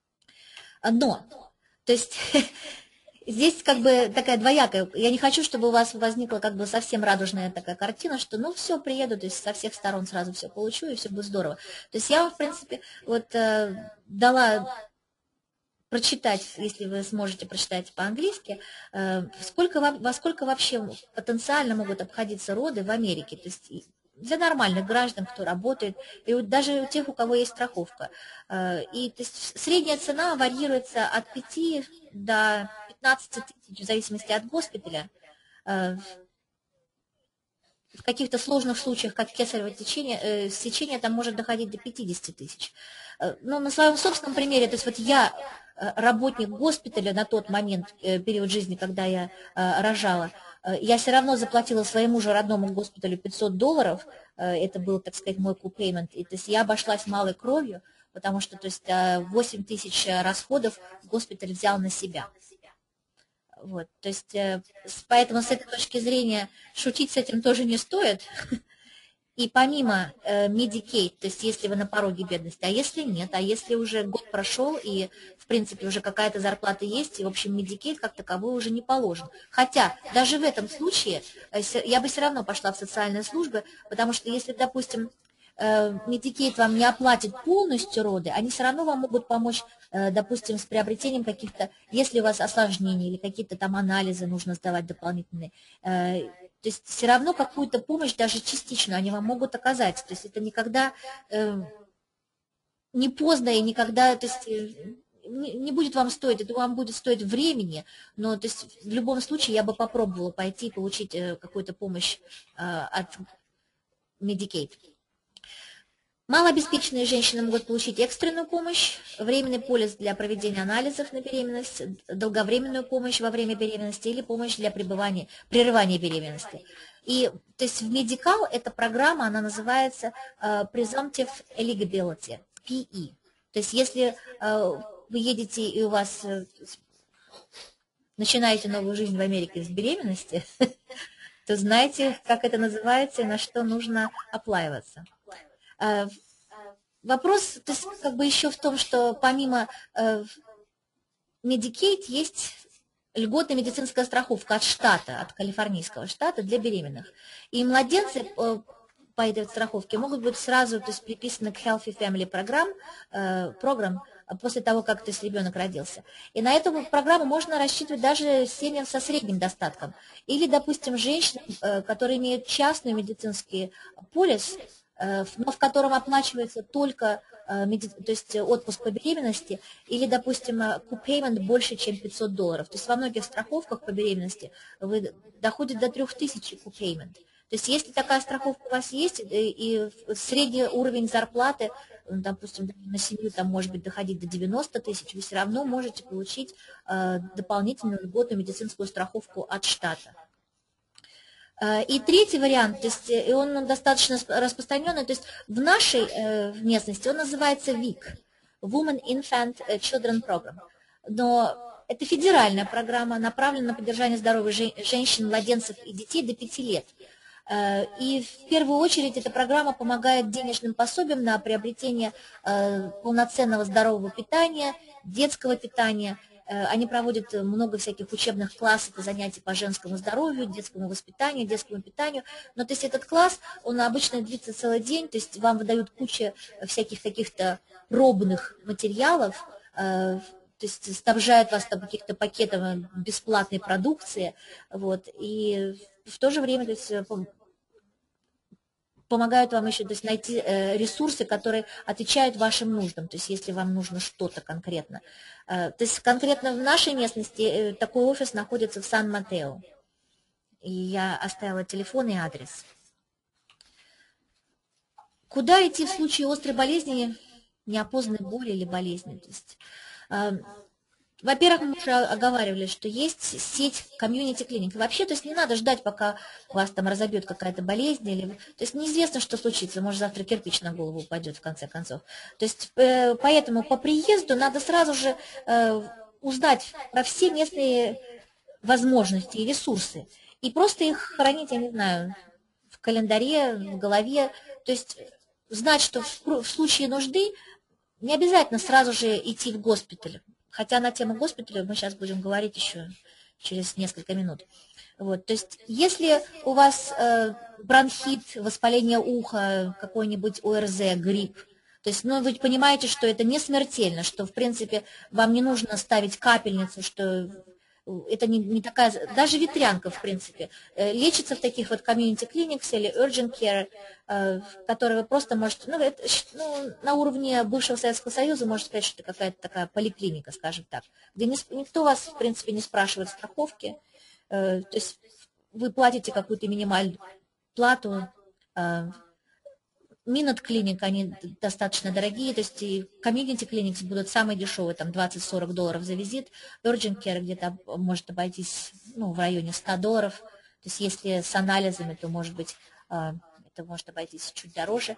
Но, то есть здесь как бы такая двоякая. Я не хочу, чтобы у вас возникла как бы совсем радужная такая картина, что ну все, приеду, то есть со всех сторон сразу все получу, и все будет здорово. То есть я вам, в принципе, вот э, дала прочитать, если вы сможете прочитать по-английски, э, сколько, во сколько вообще потенциально могут обходиться роды в Америке. То есть для нормальных граждан, кто работает, и вот даже у тех, у кого есть страховка. Э, и то есть средняя цена варьируется от пяти до пятнадцати тысяч, в зависимости от госпиталя. В каких-то сложных случаях, как кесарево сечение, сечение, там может доходить до пятидесяти тысяч. Но на своем собственном примере, то есть вот я работник госпиталя на тот момент, период жизни, когда я рожала, я все равно заплатила своему же родному госпиталю пятьсот долларов, это был, так сказать, мой купеймент, и то есть я обошлась малой кровью, потому что то есть, восемь тысяч расходов госпиталь взял на себя. Вот, то есть, поэтому с этой точки зрения шутить с этим тоже не стоит. И помимо Medicaid, то есть если вы на пороге бедности, а если нет, а если уже год прошел и, в принципе, уже какая-то зарплата есть, и, в общем, Medicaid как таковой уже не положен. Хотя даже в этом случае я бы все равно пошла в социальные службы, потому что если, допустим, Medicaid вам не оплатит полностью роды, они все равно вам могут помочь, допустим, с приобретением каких-то, если у вас осложнения или какие-то там анализы нужно сдавать дополнительные, то есть все равно какую-то помощь, даже частично, они вам могут оказать. То есть это никогда э, не поздно и никогда, то есть, э, не, не будет вам стоить, это вам будет стоить времени, но то есть, в любом случае я бы попробовала пойти и получить э, какую-то помощь э, от Medicaid. Малообеспеченные женщины могут получить экстренную помощь, временный полис для проведения анализов на беременность, долговременную помощь во время беременности или помощь для пребывания, прерывания беременности. И то есть в Medical эта программа, она называется uh, Presumptive Eligibility, пи и. То есть если uh, вы едете и у вас uh, начинаете новую жизнь в Америке с беременности, то знаете, как это называется и на что нужно оплаиваться. Вопрос, то есть, как бы еще в том, что помимо э, Medicaid есть льготная медицинская страховка от штата, от калифорнийского штата для беременных. И младенцы э, по этой страховке могут быть сразу, то есть, приписаны к Healthy Family Program, э, программ после того, как то есть, ребенок родился. И на эту программу можно рассчитывать даже семьям со средним достатком. Или, допустим, женщинам, э, которые имеют частный медицинский полис, но в котором оплачивается только то есть отпуск по беременности, или, допустим, купеймент больше, чем пятьсот долларов. То есть во многих страховках по беременности вы доходит до трёх тысяч купеймент. То есть если такая страховка у вас есть, и средний уровень зарплаты, допустим, на семью там может быть доходить до девяноста тысяч, вы все равно можете получить дополнительную льготную медицинскую страховку от штата. И третий вариант, то есть, и он достаточно распространенный, то есть в нашей э, местности он называется вик, Women Infant Children Program. Но это федеральная программа, направлена на поддержание здоровья женщин, младенцев и детей до пяти лет. Э, и в первую очередь эта программа помогает денежным пособиям на приобретение э, полноценного здорового питания, детского питания. Они проводят много всяких учебных классов и занятий по женскому здоровью, детскому воспитанию, детскому питанию. Но то есть этот класс, он обычно длится целый день, то есть вам выдают кучу всяких каких-то пробных материалов, то есть снабжают вас там каких-то пакетов бесплатной продукции, вот, и в то же время то есть, помогают вам еще, то есть, найти ресурсы, которые отвечают вашим нуждам, то есть если вам нужно что-то конкретно. То есть конкретно в нашей местности такой офис находится в Сан-Матео. И я оставила телефон и адрес. Куда идти в случае острой болезни, неопознанной боли или болезни? То есть, во-первых, мы уже оговаривали, что есть сеть комьюнити-клиник. Вообще, то есть не надо ждать, пока вас там разобьет какая-то болезнь. Или... То есть неизвестно, что случится. Может, завтра кирпич на голову упадет, в конце концов. То есть э, поэтому по приезду надо сразу же э, узнать про все местные возможности и ресурсы. И просто их хранить, я не знаю, в календаре, в голове. То есть знать, что в, в случае нужды не обязательно сразу же идти в госпиталь. Хотя на тему госпиталя мы сейчас будем говорить еще через несколько минут. Вот, то есть, если у вас э, бронхит, воспаление уха, какой-нибудь О Р З, грипп, то есть, ну, вы понимаете, что это не смертельно, что, в принципе, вам не нужно ставить капельницу, что это не, не такая... Даже ветрянка, в принципе, э, лечится в таких вот community clinics или urgent care, э, которые вы просто можете... Ну, это, ну, на уровне бывшего Советского Союза можно сказать, что это какая-то такая поликлиника, скажем так, где не, никто вас, в принципе, не спрашивает страховки. Э, то есть вы платите какую-то минимальную плату. Э, Minute Clinic, они достаточно дорогие, то есть и Community Clinics будут самые дешевые, там двадцать-сорок долларов за визит, Urgent Care где-то может обойтись, ну, в районе ста долларов, то есть если с анализами, то, может быть, это может обойтись чуть дороже.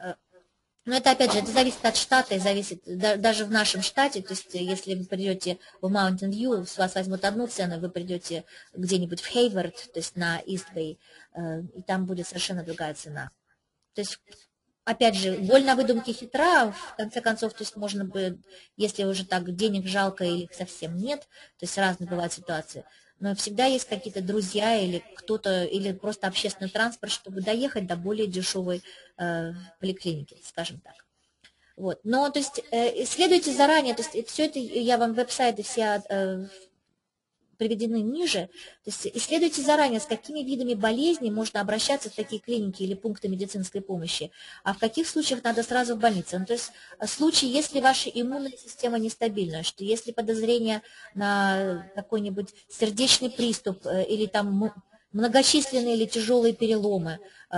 Но это, опять же, это зависит от штата и зависит, даже в нашем штате, то есть если вы придете в Mountain View, с вас возьмут одну цену, вы придете где-нибудь в Hayward, то есть на East Bay, и там будет совершенно другая цена. То есть, опять же, боль на выдумке хитра, в конце концов, то есть можно бы, если уже так денег жалко или совсем нет, то есть разные бывают ситуации, но всегда есть какие-то друзья или кто-то, или просто общественный транспорт, чтобы доехать до более дешевой э, поликлиники, скажем так. Вот. Но, то есть, э, исследуйте заранее, то есть все это, я вам веб-сайты все э, приведены ниже, то есть исследуйте заранее, с какими видами болезней можно обращаться в такие клиники или пункты медицинской помощи, а в каких случаях надо сразу в больницу. Ну, то есть случаи, если ваша иммунная система нестабильна, что если подозрение на какой-нибудь сердечный приступ или там многочисленные или тяжелые переломы,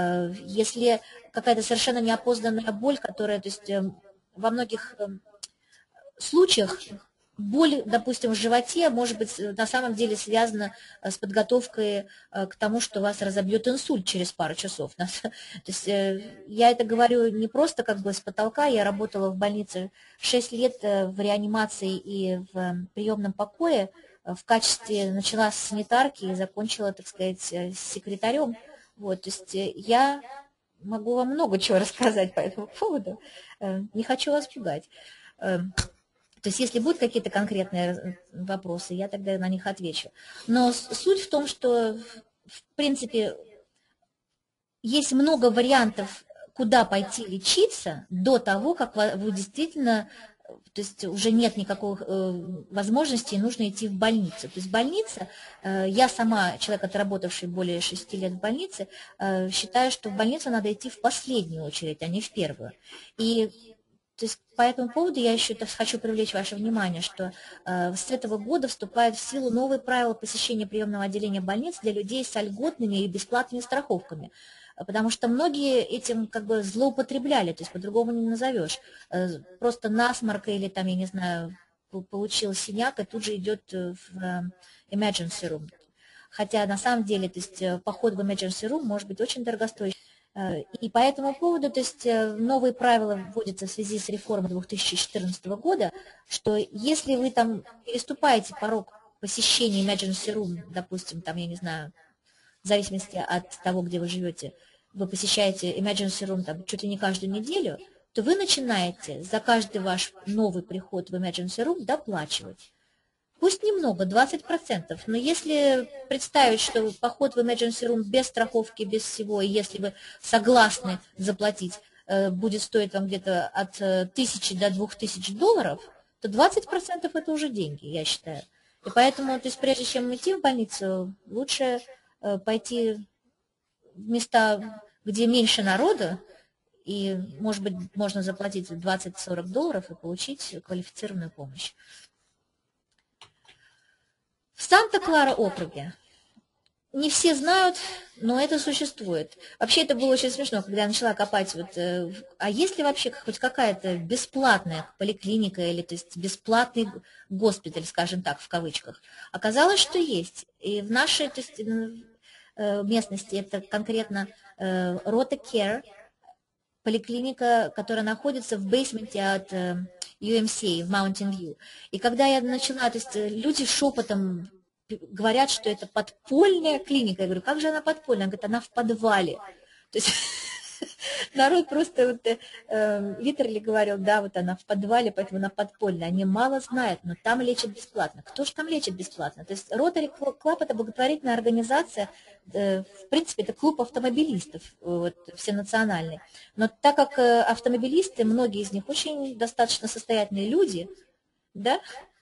если какая-то совершенно неопознанная боль, которая, то есть во многих случаях боль, допустим, в животе может быть на самом деле связана с подготовкой к тому, что вас разобьет инсульт через пару часов. То есть я это говорю не просто как бы с потолка, я работала в больнице шесть лет в реанимации и в приемном покое в качестве, начала с санитарки и закончила, так сказать, с секретарем. Вот, то есть я могу вам много чего рассказать по этому поводу, не хочу вас пугать. То есть, если будут какие-то конкретные вопросы, я тогда на них отвечу. Но суть в том, что, в принципе, есть много вариантов, куда пойти лечиться до того, как вы действительно, то есть уже нет никакой возможности, и нужно идти в больницу. То есть больница, я сама, человек, отработавший более шести лет в больнице, считаю, что в больницу надо идти в последнюю очередь, а не в первую. И то есть по этому поводу я еще хочу привлечь ваше внимание, что э, с этого года вступают в силу новые правила посещения приемного отделения больниц для людей с льготными и бесплатными страховками. Потому что многие этим как бы злоупотребляли, то есть по-другому не назовешь. Э, просто насморк или там, я не знаю, получил синяк, и тут же идет в emergency room. Хотя на самом деле, то есть поход в emergency room может быть очень дорогостоящим. И по этому поводу, то есть новые правила вводятся в связи с реформой две тысячи четырнадцатого года, что если вы там переступаете порог посещения emergency room, допустим, там, я не знаю, в зависимости от того, где вы живете, вы посещаете emergency room там чуть ли не каждую неделю, то вы начинаете за каждый ваш новый приход в emergency room доплачивать. Пусть немного, двадцать процентов, но если представить, что поход в emergency room без страховки, без всего, и если вы согласны заплатить, будет стоить вам где-то от тысячи до двух тысяч долларов, то двадцать процентов это уже деньги, я считаю. И поэтому, то есть прежде чем идти в больницу, лучше пойти в места где меньше народу, и, может быть, можно заплатить двадцать-сорок долларов и получить квалифицированную помощь. В Санта-Клара округе не все знают, но это существует. Вообще это было очень смешно, когда я начала копать, вот, э, а есть ли вообще хоть какая-то бесплатная поликлиника или то есть бесплатный госпиталь, скажем так, в кавычках. Оказалось, что есть. И в нашей то есть, э, местности это конкретно э, Rota Care, поликлиника, которая находится в бейсменте от э, ю эм си эй в Mountain View. И когда я начала, то есть люди шепотом говорят, что это подпольная клиника. Я говорю, как же она подпольная? Она говорит, она в подвале. То есть народ просто, вот, э, Витерли говорил, да, вот она в подвале, поэтому она подпольная. Они мало знают, но там лечат бесплатно. Кто же там лечит бесплатно? То есть Rotary Club – это благотворительная организация, э, в принципе, это клуб автомобилистов, вот, всенациональный. Но так как э, автомобилисты, многие из них очень достаточно состоятельные люди, да,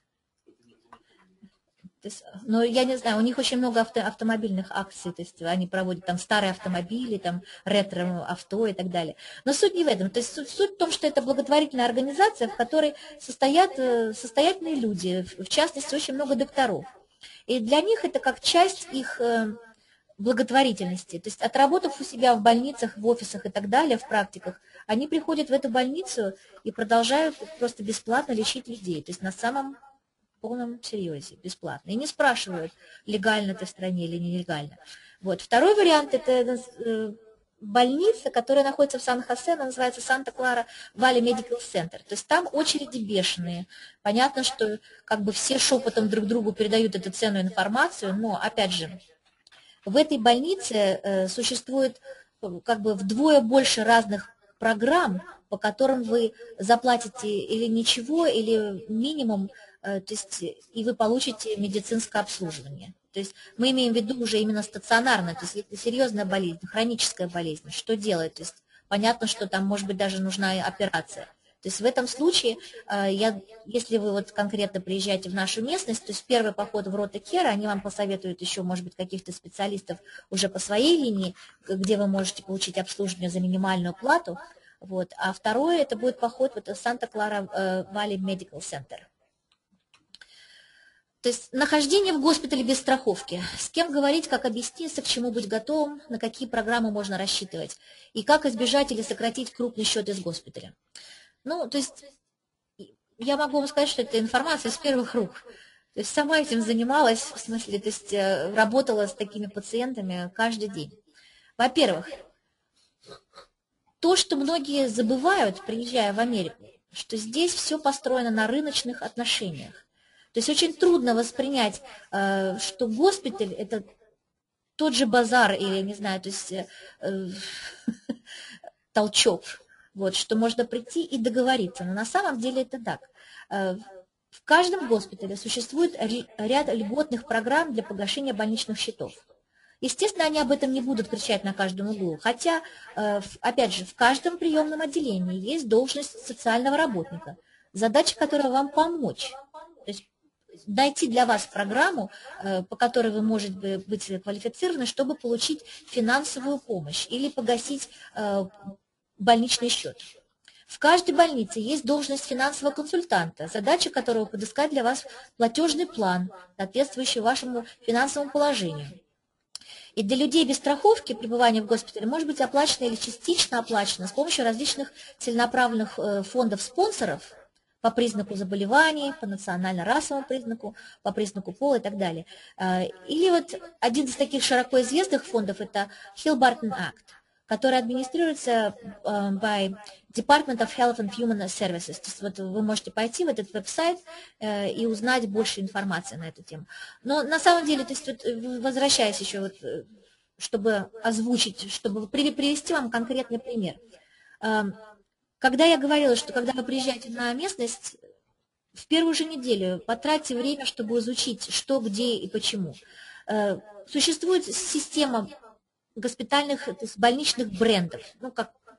то есть, но я не знаю, у них очень много авто, автомобильных акций, то есть они проводят там старые автомобили, там ретро-авто и так далее. Но суть не в этом. То есть суть, суть в том, что это благотворительная организация, в которой состоят состоятельные люди, в частности, очень много докторов. И для них это как часть их благотворительности. То есть отработав у себя в больницах, в офисах и так далее, в практиках, они приходят в эту больницу и продолжают просто бесплатно лечить людей. То есть на самом в полном серьезе, бесплатно. И не спрашивают, легально это в стране или нелегально. Вот. Второй вариант – это больница, которая находится в Сан-Хосе, она называется Санта-Клара Валли Медикал Центр. То есть там очереди бешеные. Понятно, что как бы все шепотом друг другу передают эту ценную информацию, но, опять же, в этой больнице существует как бы вдвое больше разных программ, по которым вы заплатите или ничего, или минимум, то есть и вы получите медицинское обслуживание. То есть мы имеем в виду уже именно стационарно, то есть если серьезная болезнь, хроническая болезнь, что делать? То есть понятно, что там может быть даже нужна операция. То есть в этом случае, я, если вы вот конкретно приезжаете в нашу местность, то есть первый поход в Rota Care, они вам посоветуют еще, может быть, каких-то специалистов уже по своей линии, где вы можете получить обслуживание за минимальную плату. Вот. А второе, это будет поход в Санта-Клара Валли Медикал Центр. То есть нахождение в госпитале без страховки. С кем говорить, как объясниться, к чему быть готовым, на какие программы можно рассчитывать, и как избежать или сократить крупный счет из госпиталя. Ну, то есть я могу вам сказать, что это информация из первых рук. То есть сама этим занималась, в смысле, то есть работала с такими пациентами каждый день. Во-первых, то, что многие забывают, приезжая в Америку, что здесь все построено на рыночных отношениях. То есть очень трудно воспринять, что госпиталь – это тот же базар или, не знаю, то есть толчок, вот, что можно прийти и договориться. Но на самом деле это так. В каждом госпитале существует ряд льготных программ для погашения больничных счетов. Естественно, они об этом не будут кричать на каждом углу, хотя, опять же, в каждом приемном отделении есть должность социального работника, задача которого вам помочь. То есть найти для вас программу, по которой вы можете быть квалифицированы, чтобы получить финансовую помощь или погасить больничный счет. В каждой больнице есть должность финансового консультанта, задача которого подыскать для вас платежный план, соответствующий вашему финансовому положению. И для людей без страховки пребывание в госпитале может быть оплачено или частично оплачено с помощью различных целенаправленных фондов-спонсоров, по признаку заболеваний, по национально-расовому признаку, по признаку пола и так далее. Или вот один из таких широко известных фондов – это Hill-Barton Act, который администрируется by Department of Health and Human Services. То есть вот вы можете пойти в этот веб-сайт и узнать больше информации на эту тему. Но на самом деле, то есть вот, возвращаясь еще, вот, чтобы озвучить, чтобы привести вам конкретный пример. Когда я говорила, что когда вы приезжаете на местность, в первую же неделю потратьте время, чтобы изучить, что, где и почему. Существует система госпитальных, то есть больничных брендов, ну, как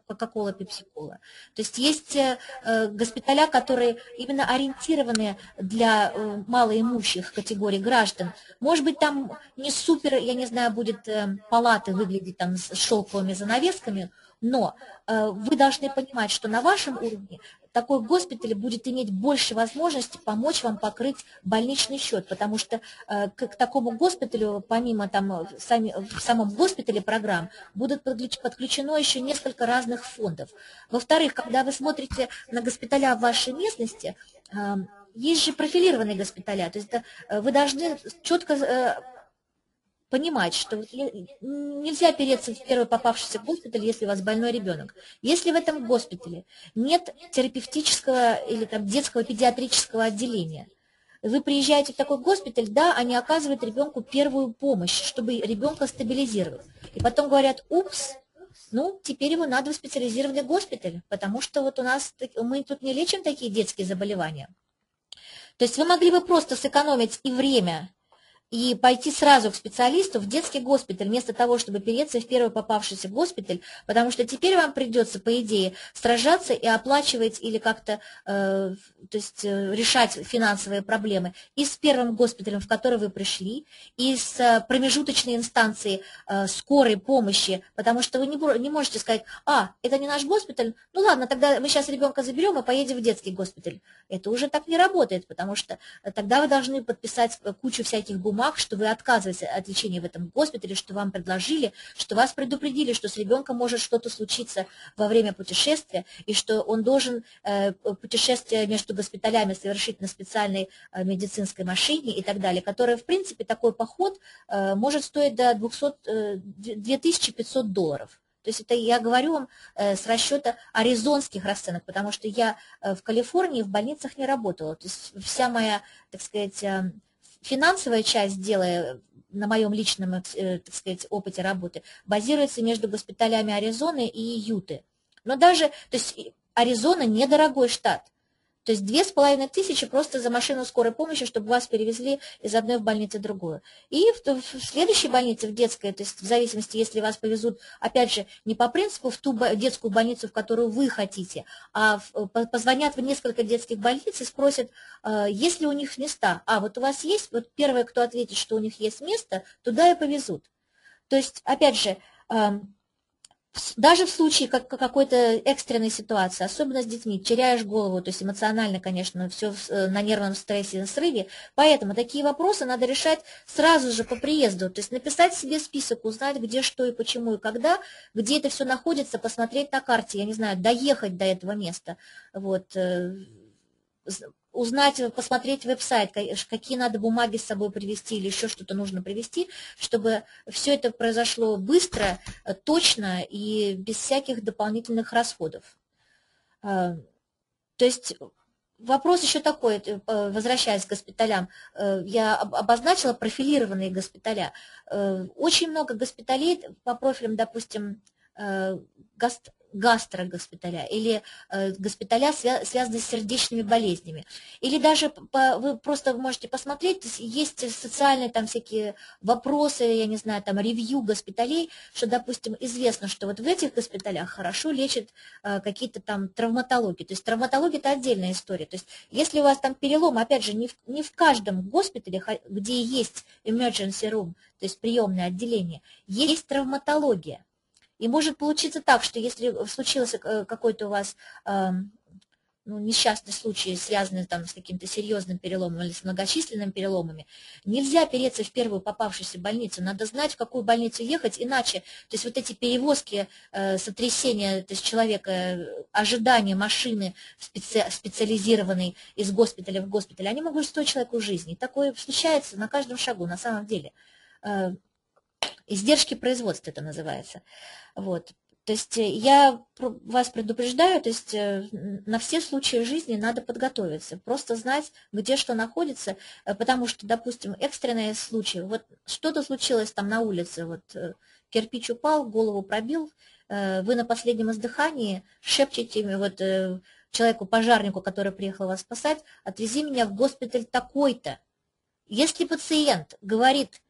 Кока-кола, пепси-кола. То есть есть госпиталя, которые именно ориентированы для малоимущих категорий граждан. Может быть, там не супер, я не знаю, будет палаты выглядеть там с шелковыми занавесками, но вы должны понимать, что на вашем уровне такой госпиталь будет иметь больше возможностей помочь вам покрыть больничный счет, потому что э, к, к такому госпиталю, помимо там сами, в самом госпитале программ, будут подключ, подключено еще несколько разных фондов. Во-вторых, когда вы смотрите на госпиталя в вашей местности, э, есть же профилированные госпиталя, то есть э, вы должны четко э, понимать, что нельзя переться в первый попавшийся госпиталь, если у вас больной ребенок. Если в этом госпитале нет терапевтического или там детского педиатрического отделения, вы приезжаете в такой госпиталь, да, они оказывают ребенку первую помощь, чтобы ребенка стабилизировать. И потом говорят, упс, ну, теперь ему надо в специализированный госпиталь, потому что вот у нас, мы тут не лечим такие детские заболевания. То есть вы могли бы просто сэкономить и время, и пойти сразу к специалисту в детский госпиталь, вместо того, чтобы переться в первый попавшийся госпиталь, потому что теперь вам придется, по идее, сражаться и оплачивать или как-то э, то есть, э, решать финансовые проблемы и с первым госпиталем, в который вы пришли, и с э, промежуточной инстанцией э, скорой помощи, потому что вы не, не можете сказать, а, это не наш госпиталь, ну ладно, тогда мы сейчас ребенка заберем и поедем в детский госпиталь. Это уже так не работает, потому что тогда вы должны подписать кучу всяких бумаг, что вы отказываетесь от лечения в этом госпитале, что вам предложили, что вас предупредили, что с ребенком может что-то случиться во время путешествия, и что он должен э, путешествие между госпиталями совершить на специальной э, медицинской машине и так далее, которая, в принципе, такой поход э, может стоить до двухсот, э, две тысячи пятьсот долларов. То есть это я говорю вам э, с расчета аризонских расценок, потому что я э, в Калифорнии в больницах не работала. То есть вся моя, так сказать, э, финансовая часть дела на моем личном, э, так сказать, опыте работы базируется между госпиталями Аризоны и Юты. Но даже, то есть Аризона недорогой штат. То есть две с половиной тысячи просто за машину скорой помощи, чтобы вас перевезли из одной в больницы в другую. И в, в следующей больнице, в детской, то есть в зависимости, если вас повезут, опять же, не по принципу в ту детскую больницу, в которую вы хотите, а в, позвонят в несколько детских больниц и спросят, есть ли у них места. А вот у вас есть, вот первое, кто ответит, что у них есть место, туда и повезут. То есть, опять же, даже в случае как, какой-то экстренной ситуации, особенно с детьми, теряешь голову, то есть эмоционально, конечно, все на нервном стрессе, на срыве, поэтому такие вопросы надо решать сразу же по приезду, то есть написать себе список, узнать, где, что и почему, и когда, где это все находится, посмотреть на карте, я не знаю, доехать до этого места, вот, узнать, посмотреть веб-сайт, какие надо бумаги с собой привезти или еще что-то нужно привезти, чтобы все это произошло быстро, точно и без всяких дополнительных расходов. То есть вопрос еще такой, возвращаясь к госпиталям, я обозначила профилированные госпиталя. Очень много госпиталей по профилям, допустим, гаст гастрогоспиталя или э, госпиталя, свя связанные с сердечными болезнями. Или даже по, вы просто можете посмотреть, есть социальные там всякие вопросы, я не знаю, там ревью госпиталей, что, допустим, известно, что вот в этих госпиталях хорошо лечат э, какие-то там травматологии. То есть травматология – это отдельная история. То есть если у вас там перелом, опять же, не в, не в каждом госпитале, где есть emergency room, то есть приемное отделение, есть травматология. И может получиться так, что если случился какой-то у вас э, ну, несчастный случай, связанный там, с каким-то серьезным переломом или с многочисленными переломами, нельзя переться в первую попавшуюся больницу, надо знать, в какую больницу ехать, иначе, то есть вот эти перевозки, э, сотрясения то есть человека, ожидание машины специ, специализированной из госпиталя в госпиталь, они могут стоить человеку жизни. И такое случается на каждом шагу, на самом деле. Э, Издержки производства это называется. Вот. То есть я вас предупреждаю, то есть на все случаи жизни надо подготовиться, просто знать, где что находится, потому что, допустим, экстренные случаи, вот что-то случилось там на улице, вот кирпич упал, голову пробил, вы на последнем издыхании шепчете вот человеку, пожарнику, который приехал вас спасать, отвези меня в госпиталь такой-то. Если пациент говорит,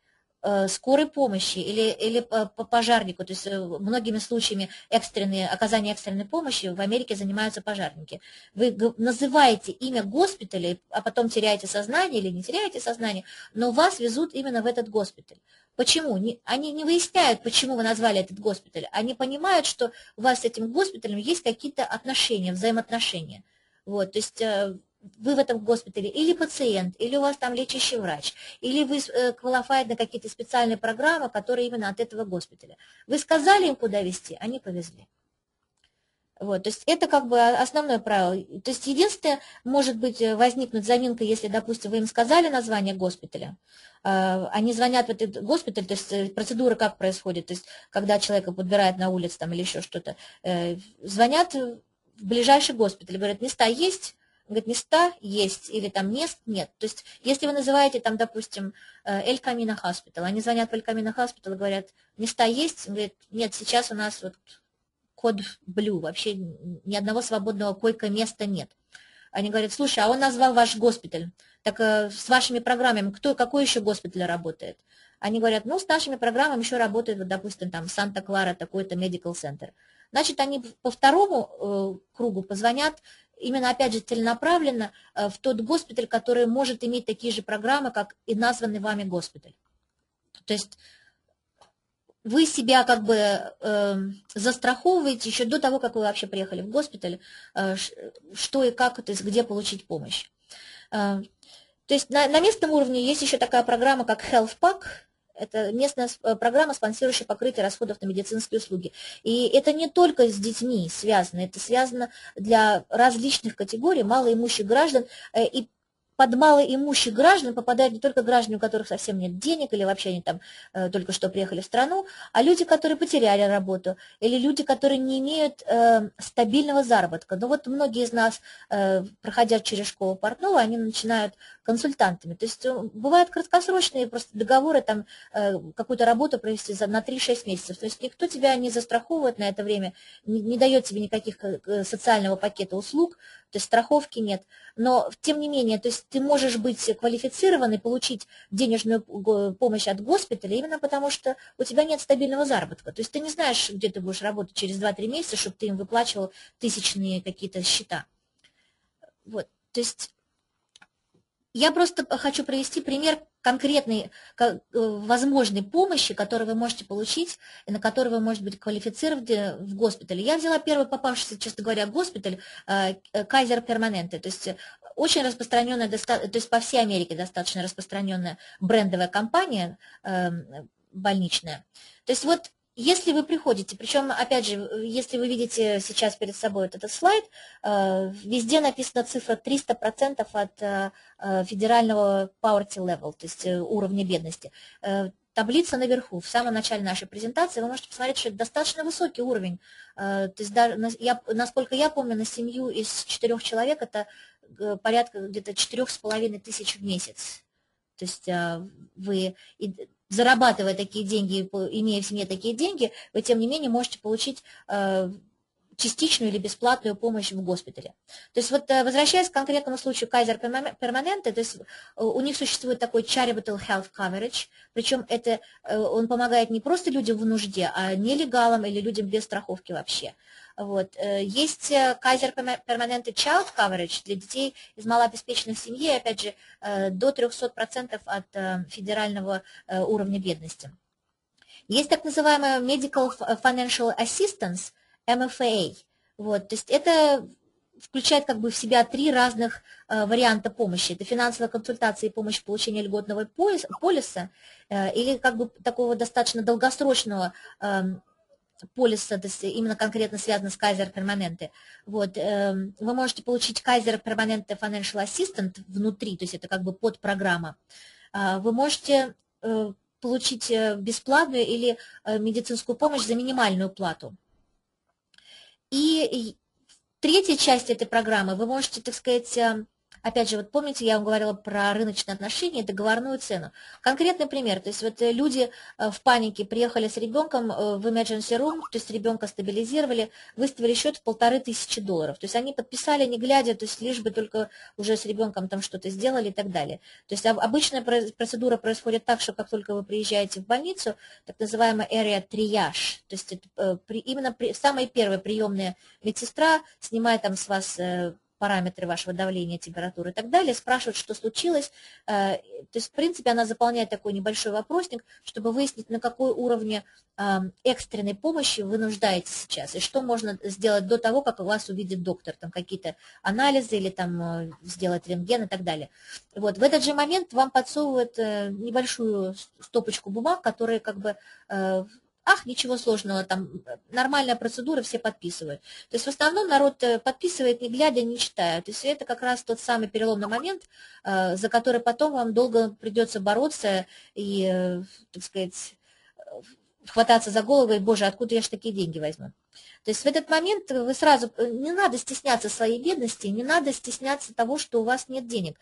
скорой помощи или, или по пожарнику, то есть многими случаями экстренные, оказания экстренной помощи в Америке занимаются пожарники. Вы называете имя госпиталя, а потом теряете сознание или не теряете сознание, но вас везут именно в этот госпиталь. Почему? Они не выясняют, почему вы назвали этот госпиталь. Они понимают, что у вас с этим госпиталем есть какие-то отношения, взаимоотношения. Вот, то есть вы в этом госпитале или пациент, или у вас там лечащий врач, или вы квалифицируете на какие-то специальные программы, которые именно от этого госпиталя. Вы сказали им, куда везти, они повезли. Вот, то есть это как бы основное правило. То есть единственное, может быть, возникнуть заминка, если, допустим, вы им сказали название госпиталя, они звонят в этот госпиталь, то есть процедура как происходит, то есть когда человека подбирают на улице там, или еще что-то, звонят в ближайший госпиталь, говорят, места есть? Говорит, места есть, или там мест нет. То есть, если вы называете там, допустим, Эль Камино Хоспитал, они звонят в Эль Камино Хоспитал и говорят, места есть? Говорит, нет, сейчас у нас вот код блю, вообще ни одного свободного койко-места нет. Они говорят, слушай, а он назвал ваш госпиталь, так с вашими программами кто, какой еще госпиталь работает? Они говорят, ну, с нашими программами еще работает, вот, допустим, там Санта-Клара, такой-то medical center. Значит, они по второму э, кругу позвонят, именно, опять же, целенаправленно э, в тот госпиталь, который может иметь такие же программы, как и названный вами госпиталь. То есть вы себя как бы э, застраховываете еще до того, как вы вообще приехали в госпиталь, э, что и как, то есть где получить помощь. Э, то есть на, на местном уровне есть еще такая программа, как Health Pack. Это местная программа, спонсирующая покрытие расходов на медицинские услуги. И это не только с детьми связано, это связано для различных категорий малоимущих граждан. И под малоимущих граждан попадают не только граждане, у которых совсем нет денег, или вообще они там э, только что приехали в страну, а люди, которые потеряли работу, или люди, которые не имеют э, стабильного заработка. Но вот многие из нас, э, проходя через школу портного, они начинают консультантами. То есть бывают краткосрочные просто договоры, там э, какую-то работу провести за, на три-шесть месяцев. То есть никто тебя не застраховывает на это время, не, не дает тебе никаких социального пакета услуг, то есть страховки нет. Но, тем не менее, то есть ты можешь быть квалифицирован и получить денежную помощь от госпиталя именно потому, что у тебя нет стабильного заработка. То есть ты не знаешь, где ты будешь работать через два-три месяца, чтобы ты им выплачивал тысячные какие-то счета. Вот, то есть я просто хочу привести пример конкретной возможной помощи, которую вы можете получить, и на которую вы можете быть квалифицированы в госпитале. Я взяла первый попавшийся, честно говоря, госпиталь Kaiser Permanente, то есть очень распространенная, то есть по всей Америке достаточно распространенная брендовая компания больничная. То есть вот если вы приходите, причем, опять же, если вы видите сейчас перед собой вот этот слайд, везде написана цифра триста процентов от федерального poverty level, то есть уровня бедности. Таблица наверху, в самом начале нашей презентации, вы можете посмотреть, что это достаточно высокий уровень. То есть, даже, я, насколько я помню, на семью из четырех человек это порядка где-то четырех с половиной тысяч в месяц. То есть вы, зарабатывая такие деньги, имея в семье такие деньги, вы, тем не менее, можете получить частичную или бесплатную помощь в госпитале. То есть вот возвращаясь к конкретному случаю Kaiser Permanente, то есть у них существует такой charitable health coverage, причем это, он помогает не просто людям в нужде, а нелегалам или людям без страховки вообще. Вот. Есть Kaiser Permanente Child Coverage для детей из малообеспеченных семей, опять же, до трёхсот процентов от федерального уровня бедности. Есть так называемая Medical Financial Assistance, эм эф эй. Вот. То есть это включает как бы в себя три разных варианта помощи. Это финансовая консультация и помощь в получении льготного полиса, или как бы такого достаточно долгосрочного полиса, то есть именно конкретно связано с Kaiser Permanente. Вот, э, вы можете получить Kaiser Permanente Financial Assistant внутри, то есть это как бы подпрограмма. Э, вы можете э, получить бесплатную или э, медицинскую помощь за минимальную плату. И, и третья часть этой программы, вы можете, так сказать, Опять же, вот помните, я вам говорила про рыночные отношения и договорную цену. Конкретный пример, то есть вот люди в панике приехали с ребенком в emergency room, то есть ребенка стабилизировали, выставили счет в полторы тысячи долларов. То есть они подписали, не глядя, то есть лишь бы только уже с ребенком там что-то сделали и так далее. То есть обычная процедура происходит так, что как только вы приезжаете в больницу, так называемая area triage, то есть это именно самая первая приемная медсестра снимает там с вас параметры вашего давления, температуры и так далее, спрашивают, что случилось. То есть, в принципе, она заполняет такой небольшой вопросник, чтобы выяснить, на какой уровне экстренной помощи вы нуждаетесь сейчас, и что можно сделать до того, как вас увидит доктор, там какие-то анализы или там сделать рентген и так далее. Вот. В этот же момент вам подсовывают небольшую стопочку бумаг, которые как бы... Ах, ничего сложного, там нормальная процедура, все подписывают. То есть в основном народ подписывает, не глядя, не читая. То есть это как раз тот самый переломный момент, за который потом вам долго придется бороться и, так сказать, хвататься за голову и говорить, боже, откуда я же такие деньги возьму? То есть в этот момент вы сразу, не надо стесняться своей бедности, не надо стесняться того, что у вас нет денег.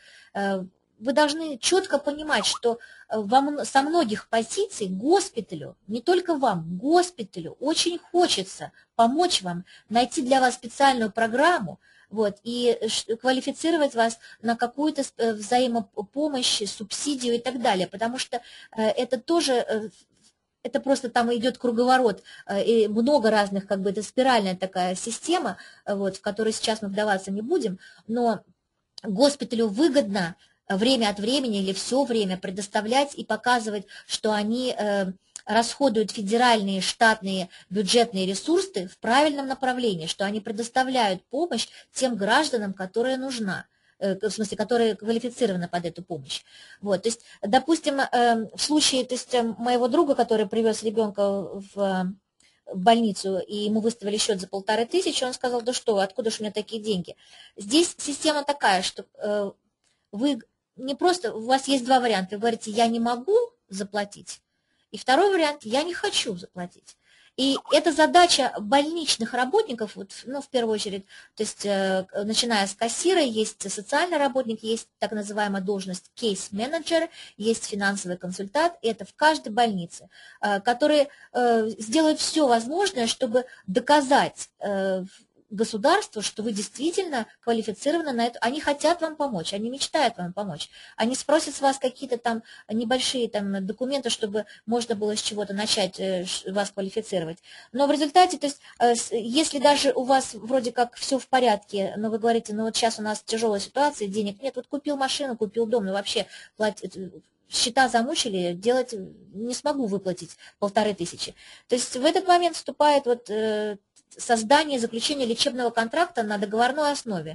Вы должны четко понимать, что вам со многих позиций госпиталю, не только вам, госпиталю очень хочется помочь вам, найти для вас специальную программу, вот, и квалифицировать вас на какую-то взаимопомощь, субсидию и так далее, потому что это тоже... Это просто там идет круговорот, и много разных, как бы это спиральная такая система, вот, в которой сейчас мы вдаваться не будем, но госпиталю выгодно время от времени или все время предоставлять и показывать, что они э, расходуют федеральные, штатные, бюджетные ресурсы в правильном направлении, что они предоставляют помощь тем гражданам, которая нужна, э, в смысле, которые квалифицированы под эту помощь. Вот, то есть, допустим, э, в случае то есть, моего друга, который привез ребенка в... в больницу, и ему выставили счет за полторы тысячи, он сказал, да что, откуда же у меня такие деньги? Здесь система такая, что э, вы не просто, у вас есть два варианта, вы говорите, я не могу заплатить, и второй вариант, я не хочу заплатить. И это задача больничных работников, вот, ну, в первую очередь, то есть, э, начиная с кассира, есть социальный работник, есть так называемая должность кейс-менеджер, есть финансовый консультант, и это в каждой больнице, э, которые э, сделают все возможное, чтобы доказать э, государству, что вы действительно квалифицированы на это. Они хотят вам помочь, они мечтают вам помочь. Они спросят с вас какие-то там небольшие там документы, чтобы можно было с чего-то начать вас квалифицировать. Но в результате, то есть, если даже у вас вроде как все в порядке, но вы говорите, ну вот сейчас у нас тяжелая ситуация, денег нет, вот купил машину, купил дом, ну вообще платить... счета замучили, делать не смогу выплатить полторы тысячи. То есть в этот момент вступает вот э, создание, заключение лечебного контракта на договорной основе.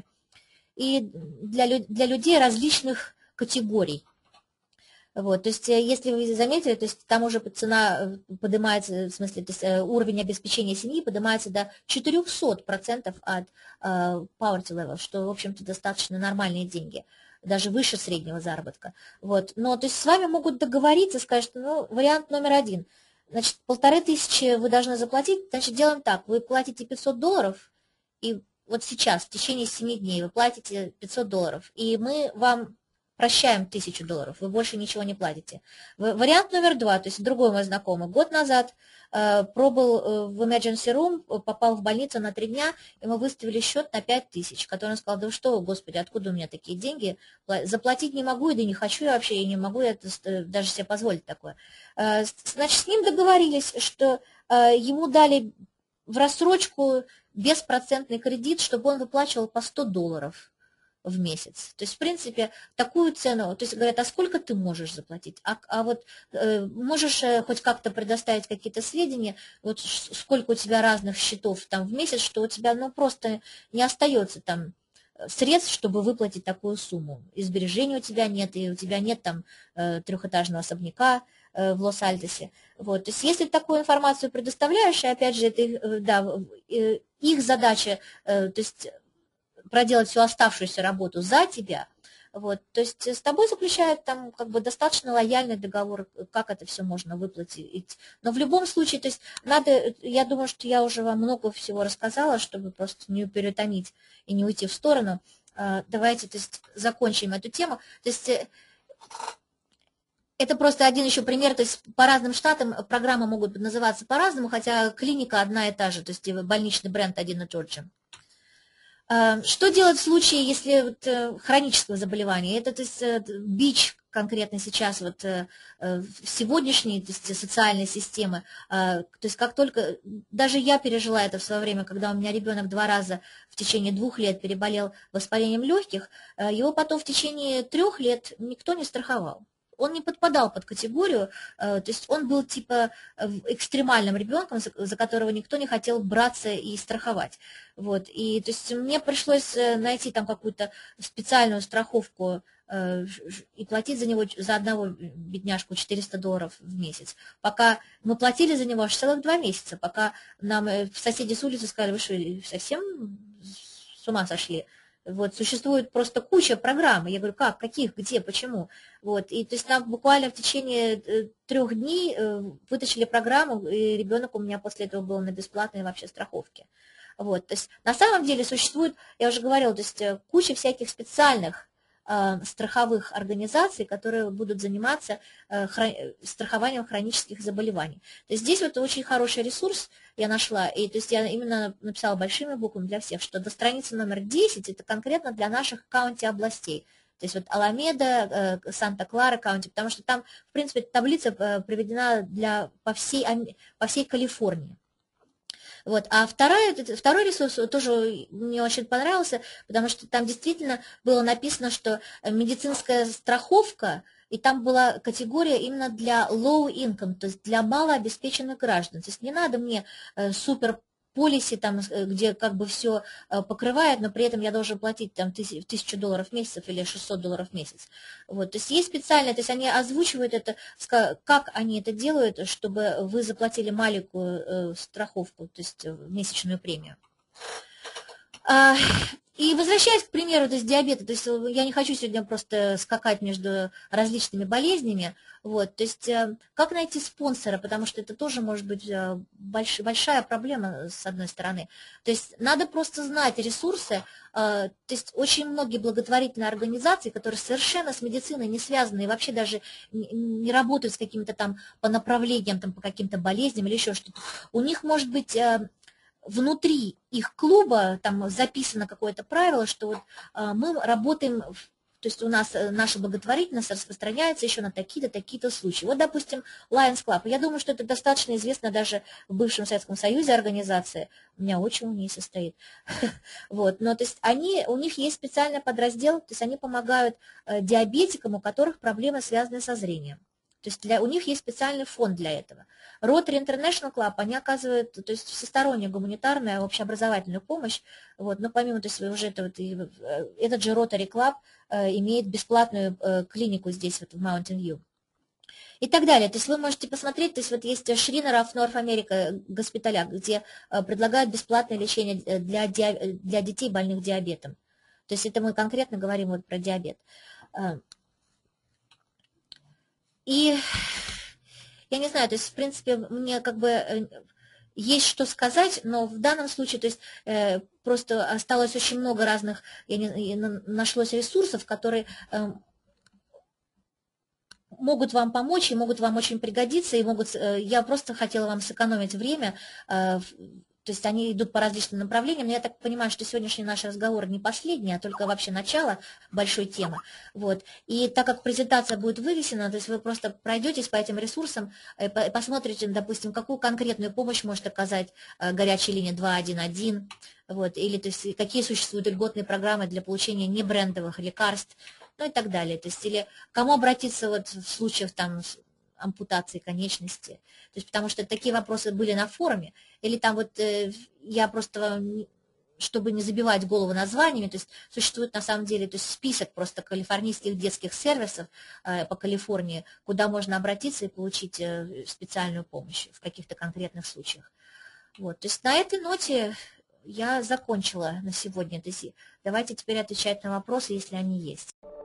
И для, для людей различных категорий. Вот, то есть, если вы заметили, то есть там уже цена поднимается, в смысле, то есть уровень обеспечения семьи поднимается до четырехсот процентов от uh, poverty level, что, в общем-то, достаточно нормальные деньги, даже выше среднего заработка. Вот, но, то есть, с вами могут договориться, сказать, что, ну, вариант номер один, значит, полторы тысячи вы должны заплатить, значит, делаем так, вы платите пятьсот долларов, и вот сейчас, в течение семи дней вы платите пятьсот долларов, и мы вам... прощаем тысячу долларов, вы больше ничего не платите. Вариант номер два, то есть другой мой знакомый, год назад э, пробыл э, в emergency room, попал в больницу на три дня, ему выставили счет на пять тысяч, который он сказал, да что, господи, откуда у меня такие деньги, заплатить не могу, да и не хочу я вообще, я не могу это, даже себе позволить такое. Э, значит, с ним договорились, что э, ему дали в рассрочку беспроцентный кредит, чтобы он выплачивал по сто долларов в месяц. То есть, в принципе, такую цену, то есть говорят, а сколько ты можешь заплатить? А, а вот э, можешь э, хоть как-то предоставить какие-то сведения, вот сколько у тебя разных счетов там в месяц, что у тебя, ну, просто не остается там средств, чтобы выплатить такую сумму. И сбережений у тебя нет, и у тебя нет там э, трехэтажного особняка э, в Лос-Альтосе. Вот. То есть, если такую информацию предоставляешь, и опять же, это э, да, э, их задача, э, то есть проделать всю оставшуюся работу за тебя, вот, то есть с тобой заключают там как бы достаточно лояльный договор, как это все можно выплатить. Но в любом случае, то есть надо, я думаю, что я уже вам много всего рассказала, чтобы просто не переутомить и не уйти в сторону. давайте, то есть, закончим эту тему. То есть это просто один еще пример, то есть по разным штатам программы могут называться по-разному, хотя клиника одна и та же, то есть больничный бренд один и тот же. Что делать в случае, если вот хронического заболевания? Это, то есть, бич конкретно сейчас вот сегодняшней, то есть, социальной системы. То есть как только, даже я пережила это в свое время, когда у меня ребенок два раза в течение двух лет переболел воспалением легких, его потом в течение трех лет никто не страховал. Он не подпадал под категорию, то есть он был типа экстремальным ребенком, за которого никто не хотел браться и страховать. Вот. И то есть мне пришлось найти там какую-то специальную страховку и платить за него, за одного бедняжку четыреста долларов в месяц. Пока мы платили за него аж целых два месяца, пока нам соседи с улицы сказали: вы что, совсем с ума сошли? Вот, существует просто куча программ. Я говорю, как, каких, где, почему? Вот, и то есть нам буквально в течение трех дней вытащили программу, и ребенок у меня после этого был на бесплатной вообще страховке. Вот, то есть на самом деле существует, я уже говорила, то есть куча всяких специальных э, страховых организаций, которые будут заниматься э, хрон... страхованием хронических заболеваний. То есть здесь вот очень хороший ресурс я нашла, и то есть я именно написала большими буквами для всех, что до страницы номер десять это конкретно для наших каунти-областей. То есть вот Аламеда, Санта-Клара каунти, потому что там, в принципе, таблица приведена для, по, всей, по всей Калифорнии. Вот. А вторая, второй ресурс тоже мне очень понравился, потому что там действительно было написано, что медицинская страховка, и там была категория именно для low income, то есть для малообеспеченных граждан. То есть не надо мне супер полиси, там, где как бы все покрывает, но при этом я должен платить там тысячу долларов в месяц или шестьсот долларов в месяц. Вот. То есть есть специально, то есть они озвучивают это, как они это делают, чтобы вы заплатили маленькую страховку, то есть месячную премию. И возвращаясь к примеру, то есть диабета, то есть я не хочу сегодня просто скакать между различными болезнями, вот, то есть как найти спонсора, потому что это тоже может быть больш, большая проблема с одной стороны. То есть надо просто знать ресурсы, то есть очень многие благотворительные организации, которые совершенно с медициной не связаны и вообще даже не работают с какими-то там по направлениям, там, по каким-то болезням или еще что-то, у них может быть внутри их клуба там записано какое-то правило, что вот а, мы работаем, то есть у нас наша благотворительность распространяется еще на такие-то, такие-то случаи. Вот, допустим, Lions Club. Я думаю, что это достаточно известно даже в бывшем Советском Союзе организация. У меня отчим в ней состоит. Вот. Но то есть они, у них есть специальный подраздел, то есть они помогают диабетикам, у которых проблемы связаны со зрением. То есть для, у них есть специальный фонд для этого. Rotary International Club, они оказывают, то есть всестороннюю гуманитарную, общеобразовательную помощь. Вот, но помимо, то есть уже это, вот, этот же Rotary Club э, имеет бесплатную э, клинику здесь, вот, в Mountain View. И так далее. То есть вы можете посмотреть, то есть вот есть Шринер of North America госпиталя, где э, предлагают бесплатное лечение для, для детей, больных диабетом. То есть это мы конкретно говорим вот про диабет. И я не знаю, то есть, в принципе, мне как бы есть что сказать, но в данном случае, то есть, э, просто осталось очень много разных, я не, нашлось ресурсов, которые э, могут вам помочь и могут вам очень пригодиться, и могут, э, я просто хотела вам сэкономить время, э, то есть они идут по различным направлениям, но я так понимаю, что сегодняшний наш разговор не последний, а только вообще начало большой темы. Вот. И так как презентация будет вывесена, то есть вы просто пройдетесь по этим ресурсам, посмотрите, допустим, какую конкретную помощь может оказать горячая линия два один один, вот, или то есть, какие существуют льготные программы для получения небрендовых лекарств, ну и так далее. То есть, или кому обратиться вот в случаях там ампутации конечности, то есть потому что такие вопросы были на форуме, или там вот э, я просто, чтобы не забивать голову названиями, то есть существует на самом деле, то есть список просто калифорнийских детских сервисов э, по Калифорнии, куда можно обратиться и получить э, специальную помощь в каких-то конкретных случаях. Вот, то есть на этой ноте я закончила на сегодня. То есть давайте теперь отвечать на вопросы, если они есть.